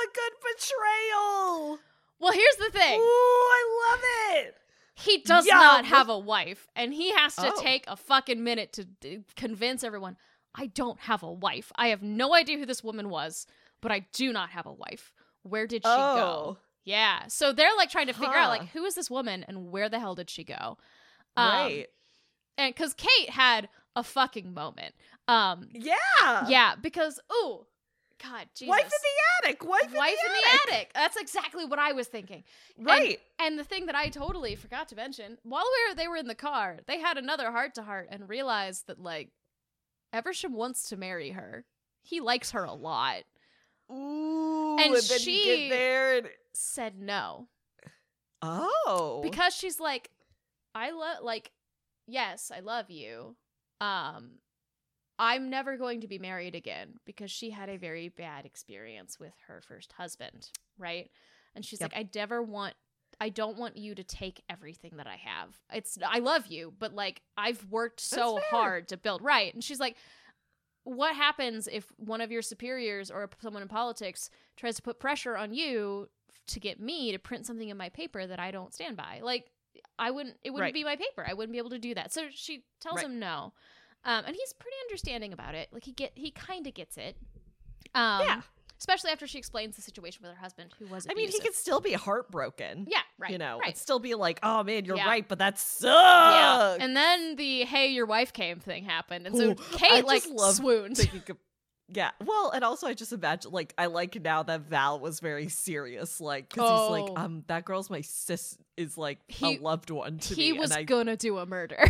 a good betrayal. Well, here's the thing. Ooh, I love it. He does Yum. not have a wife, and he has to Oh. take a fucking minute to d- convince everyone, I don't have a wife. I have no idea who this woman was, but I do not have a wife. Where did she Oh. go? Yeah. So they're like trying to figure out, Huh. like, who is this woman and where the hell did she go? Um, Right. And because Kate had a fucking moment. Um, Yeah. yeah, because, ooh, God, Jesus. Wife in the attic. Wife, Wife in the attic. attic. That's exactly what I was thinking. Right. And, and the thing that I totally forgot to mention, while we were, they were in the car, they had another heart to heart and realized that, like, Eversham wants to marry her. He likes her a lot. Ooh. And And, then she- you get there and Said no. oh. Because she's like, I love, like, yes, I love you. Um, I'm never going to be married again because she had a very bad experience with her first husband, right? And she's Yep. like, I never want, I don't want you to take everything that I have. It's, I love you, but like, I've worked so That's fair. hard to build, right? And she's like, what happens if one of your superiors or someone in politics tries to put pressure on you to get me to print something in my paper that I don't stand by? Like, I wouldn't, it wouldn't Right. be my paper. I wouldn't be able to do that. So she tells Right. him no. Um, and he's pretty understanding about it. Like he get, he kind of gets it. Um, Yeah. Especially after she explains the situation with her husband, who was I abusive. mean, he could still be heartbroken. yeah, right. You know, right. and still be like, oh man, you're Yeah. right, but that sucks. Yeah. And then the hey, your wife came thing happened, and so Ooh, Kate I like just love swooned. thinking of- yeah. Well, and also I just imagine, like, I like now that Val was very serious, like, because he's Oh. like, um, that girl's my sis is like He- a loved one to He me. was and I, gonna do a murder.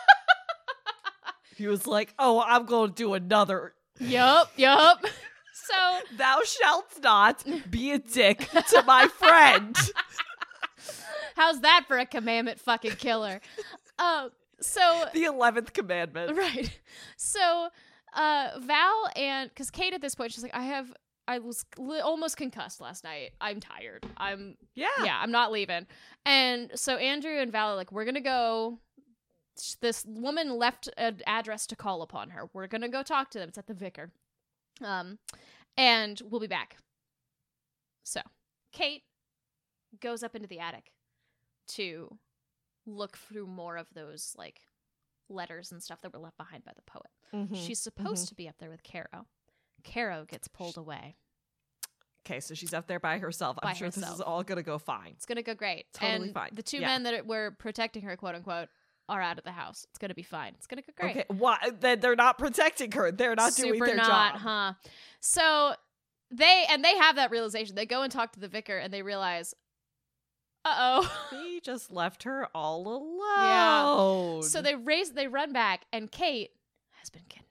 he was like, oh, I'm going to do another. yup, yup. So Thou shalt not be a dick to my friend. how's that for a commandment fucking killer? Uh, so The eleventh commandment. right. So uh, Val and because Kate at this point she's like, I have. I was li- almost concussed last night. I'm tired. I'm Yeah. yeah, I'm not leaving. And so Andrew and Val are like, we're gonna go. This woman left an address to call upon her. We're gonna go talk to them. It's at the Vicar. Um, and we'll be back. So Kate goes up into the attic to look through more of those like letters and stuff that were left behind by the poet. Mhm, She's supposed mhm. to be up there with Caro. Caro gets pulled away. Okay, so she's up there by herself. By I'm sure this herself. is all gonna go fine. It's gonna go great. Totally and fine. The two Yeah. men that were protecting her, quote unquote, are out of the house. It's gonna be fine. It's gonna go great. Okay, why? Then they're not protecting her. They're not doing Super their not, job. huh? So they and they have that realization. They go and talk to the vicar, and they realize, uh oh. He just left her all Yeah. alone. So they raise, they run back, and Kate has been kidnapped.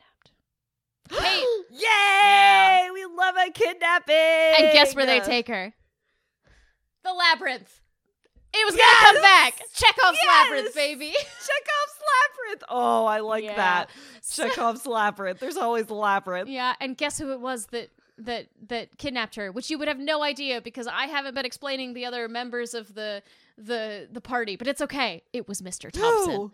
Kate, Yay! Yeah. We love a kidnapping. and guess where they take her? The labyrinth. It was gonna Yes! come back. Chekhov's Yes! labyrinth, baby. Chekhov's labyrinth. Oh, I like Yeah. that. So- Chekhov's labyrinth. There's always a labyrinth. Yeah, and guess who it was that that that kidnapped her, which you would have no idea because I haven't been explaining the other members of the the the party, but it's okay. It was Mister Thompson.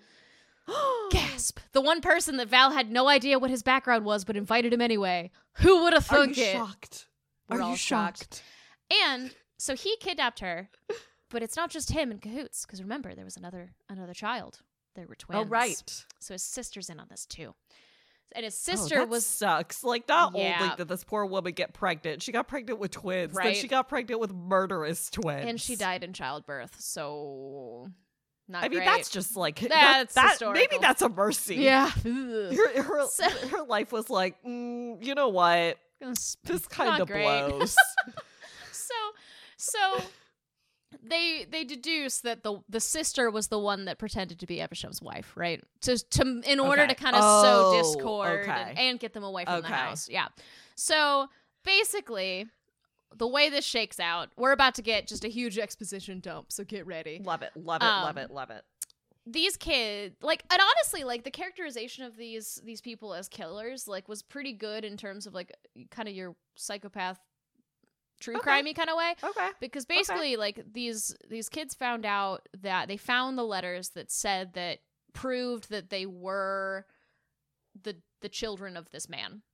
Gasp. The one person that Val had no idea what his background was but invited him anyway. Who would have Are thunk you it? shocked? We're Are all you shocked? shocked. And so he kidnapped her, but it's not just him in cahoots because remember there was another another child. There were twins. Oh, right. So his sister's in on this too. And his Oh, sister that was sucks. Like, not Yeah. only did this poor woman get pregnant, she got pregnant with twins. Then Right. she got pregnant with murderous twins. and she died in childbirth. So not I mean, great. that's just like That's that, that, historical. maybe that's a mercy. yeah. Her her, So- her life was like, mm, you know what? It's This kind not of great. blows. So so they they deduce that the the sister was the one that pretended to be Evesham's wife, right? To to in order Okay. to kind of Oh, sow discord okay. and, and get them away from the Okay. house. Yeah. So basically, the way this shakes out, we're about to get just a huge exposition dump. So get ready. Love it, love it, Um, love it, love it. These kids, like, and honestly, like the characterization of these these people as killers, like, was pretty good in terms of like kind of your psychopath, true Okay. crimey kind of way. Okay. Because basically, like these these kids found out that they found the letters that said that proved that they were the the children of this man.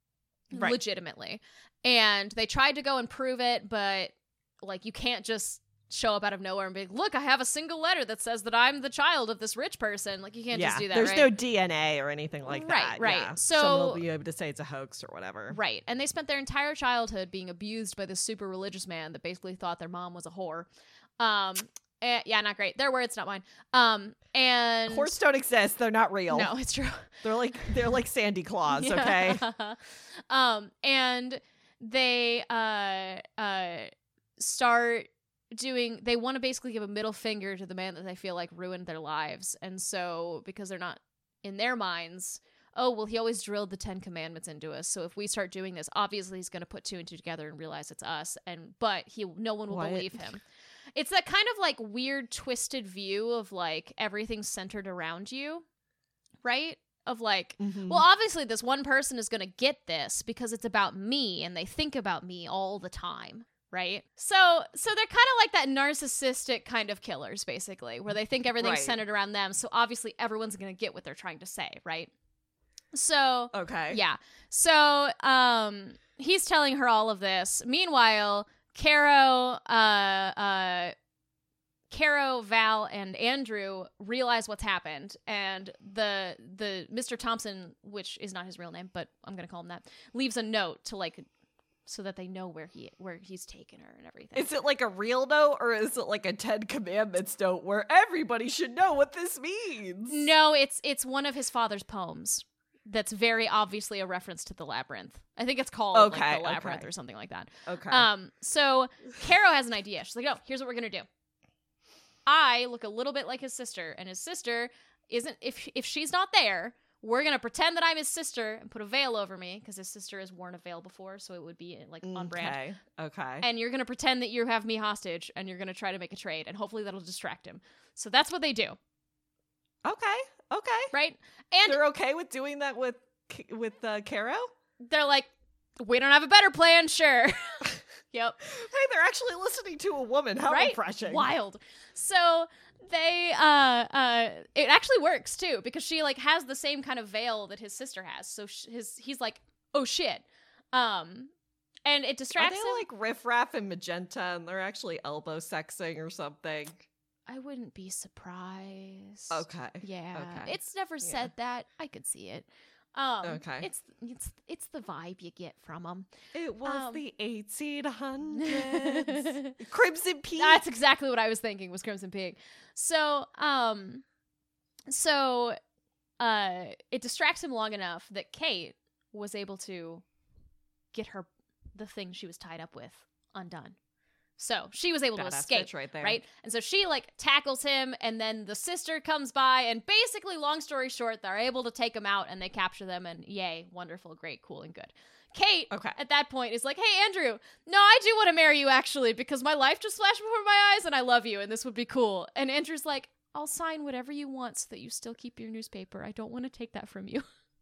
Right. legitimately. And they tried to go and prove it, but like you can't just show up out of nowhere and be like, look, I have a single letter that says that I'm the child of this rich person. Like you can't yeah. just do that. There's right? no D N A or anything like Right, that. right. Yeah. So- someone will be able to say it's a hoax or whatever. Right. And they spent their entire childhood being abused by this super religious man that basically thought their mom was a whore. Um, and, yeah, not great. Their words, not mine. Um, and Horses don't exist. They're not real. no, it's true. They're like they're like Sandy Claus. Yeah. Okay. um, and they uh uh start doing. They want to basically give a middle finger to the man that they feel like ruined their lives, and so because they're not in their minds. Oh, well, he always drilled the Ten Commandments into us. So if we start doing this, obviously he's going to put two and two together and realize it's us. And but he, no one will What? believe him. It's that kind of like weird, twisted view of like everything's centered around you, right? Of like, Mhm. well, obviously this one person is going to get this because it's about me and they think about me all the time. Right. So so they're kind of like that narcissistic kind of killers, basically, where they think everything's Right. centered around them. So obviously everyone's going to get what they're trying to say. Right. So Okay. yeah. So um he's telling her all of this. Meanwhile, Caro, uh uh Caro, Val, and Andrew realize what's happened, and the the Mister Thompson, which is not his real name, but I'm gonna call him that, leaves a note to like so that they know where he where he's taken her and everything. Is it like a real note or is it like a Ten Commandments note where everybody should know what this means? No, it's it's one of his father's poems. That's very obviously a reference to the Labyrinth. I think it's called Okay, like the Labyrinth okay. or something like that. Okay. Um, so Caro has an idea. She's like, "Oh, here's what we're gonna do. I look a little bit like his sister, and his sister isn't. If if she's not there, we're gonna pretend that I'm his sister and put a veil over me because his sister has worn a veil before, so it would be like on brand. Okay. Okay. And you're gonna pretend that you have me hostage, and you're gonna try to make a trade, and hopefully that'll distract him. So that's what they do, okay. Okay. right? And They're okay with doing that with with uh, Caro? they're like, we don't have a better plan, sure. Yep. Hey, they're actually listening to a woman. How Right? refreshing. Wild. So they uh uh it actually works too because she like has the same kind of veil that his sister has. So sh- his he's like, "Oh shit." Um and it Are distracts they him. like riffraff and magenta and they're actually elbow sexing or something? I wouldn't be surprised. Okay. Yeah. Okay. It's never Yeah. said that. I could see it. Um Okay. it's it's it's the vibe you get from them. It was Um, the eighteen hundreds. Crimson Peak. That's exactly what I was thinking was Crimson Peak. So, um, so, uh, it distracts him long enough that Kate was able to get her, the thing she was tied up with, undone. So she was able to Badass escape, bitch right there. right? And so she like tackles him, and then the sister comes by, and basically, long story short, they're able to take him out, and they capture them, and yay, wonderful, great, cool, and good. Kate, Okay. at that point, is like, hey, Andrew, no, I do want to marry you, actually, because my life just flashed before my eyes, and I love you, and this would be cool. And Andrew's like, I'll sign whatever you want so that you still keep your newspaper. I don't want to take that from you.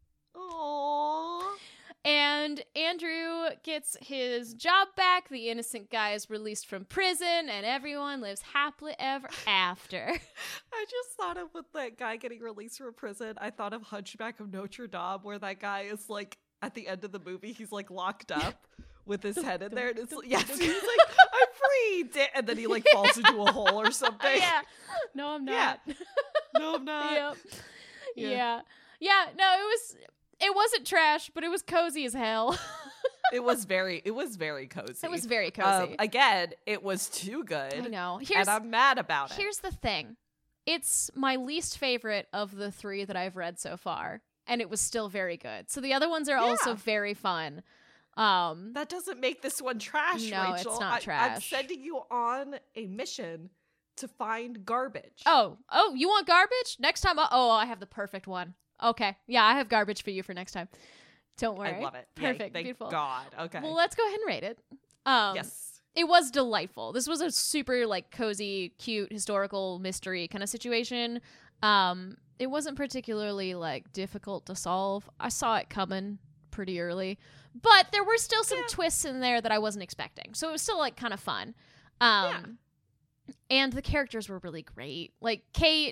Aww. And Andrew gets his job back. The innocent guy is released from prison, and everyone lives happily ever after. I just thought of with that guy getting released from prison. I thought of Hunchback of Notre Dame, where that guy is like at the end of the movie, he's like locked up with his head in there, and it's yes, he's like, I'm free, da-" and then he like falls into a hole or something. Yeah. No, I'm not. Yeah. No, I'm not. Yep. Yeah. Yeah. Yeah. No, it was. It wasn't trash, but it was cozy as hell. It was very, it was very cozy. It was very cozy. Um, again, it was too good. I know. Here's and I'm mad about it. here's the thing. It's my least favorite of the three that I've read so far, and it was still very good. So the other ones are also Yeah. very fun. Um, That doesn't make this one trash, No, it's Rachel. not I, I'm trash. sending you on a mission to find garbage. oh, oh, you want garbage? Next time, I'll, oh, I have the perfect one. Okay, yeah, I have garbage for you for next time. Don't worry. I love it. Yay, Perfect, thank beautiful. God. Okay. Well, let's go ahead and rate it. Um, yes. It was delightful. This was a super like cozy, cute, historical mystery kind of situation. Um, it wasn't particularly like difficult to solve. I saw it coming pretty early, but there were still some Yeah. twists in there that I wasn't expecting. So it was still like kind of fun. Um, and the characters were really great. Like Kate,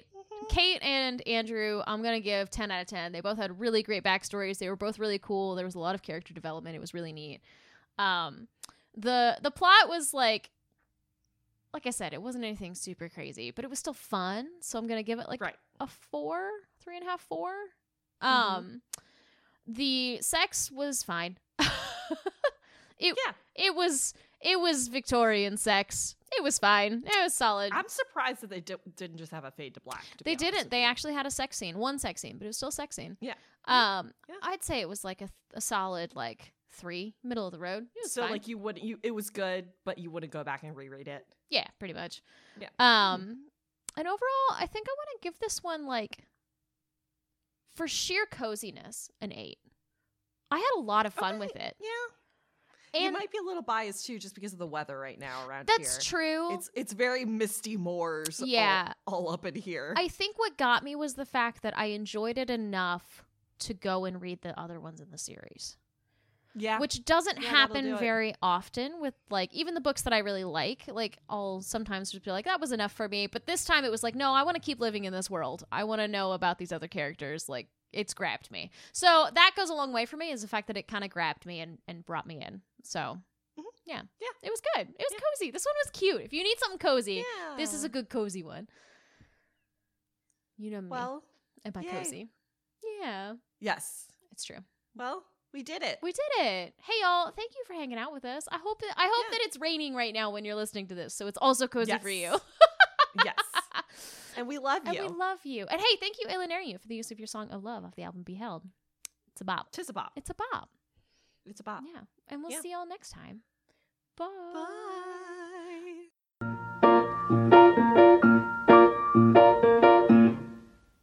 Kate and Andrew, I'm going to give ten out of ten. They both had really great backstories. They were both really cool. There was a lot of character development. It was really neat. Um, the the plot was like, like I said, it wasn't anything super crazy, but it was still fun. So I'm going to give it like Right. a four, three and a half, four. Mhm. Um, the sex was fine. it, Yeah. it was, it was Victorian sex. It was fine. It was solid. I'm surprised that they di- didn't just have a fade to black. To be They honest didn't. with They you. actually had a sex scene, one sex scene, but it was still sex scene. Yeah. Um, Yeah. I'd say it was like a, a solid like three, middle of the road. It was So fine. like you would you it was good, but you wouldn't go back and reread it. Yeah, pretty much. Yeah. Um, and overall, I think I want to give this one like, for sheer coziness, an eight. I had a lot of fun Okay. with it, Yeah. you and might be a little biased too, just because of the weather right now around that's here. true. It's it's very misty moors. all- Yeah. all, up in here. I think what got me was the fact that I enjoyed it enough to go and read the other ones in the series. yeah. Which doesn't Yeah, that'll happen do it. very often with like even the books that I really like. Like I'll sometimes just be like, that was enough for me. But this time it was like, no, I want to keep living in this world. I want to know about these other characters. Like it's grabbed me. So that goes a long way for me, is the fact that it kind of grabbed me and, and brought me in. So Mhm. yeah. Yeah. It was good. It was Yeah. cozy. This one was cute. If you need something cozy, yeah. this is a good cozy one. You know me. Well, Am I yay. cozy? Yeah, yes. it's true. Well, we did it. We did it. Hey y'all, thank you for hanging out with us. I hope that I hope Yeah. that it's raining right now when you're listening to this, so it's also cozy for you. Yes. And we love And you. we love you. And hey, thank you, Elinarian, for the use of your song "Oh Love" off the album "Beheld." It's a bop. Tis a bop. It's a bop. It's a bop. Yeah. And we'll Yeah. see y'all next time. Bye. Bye.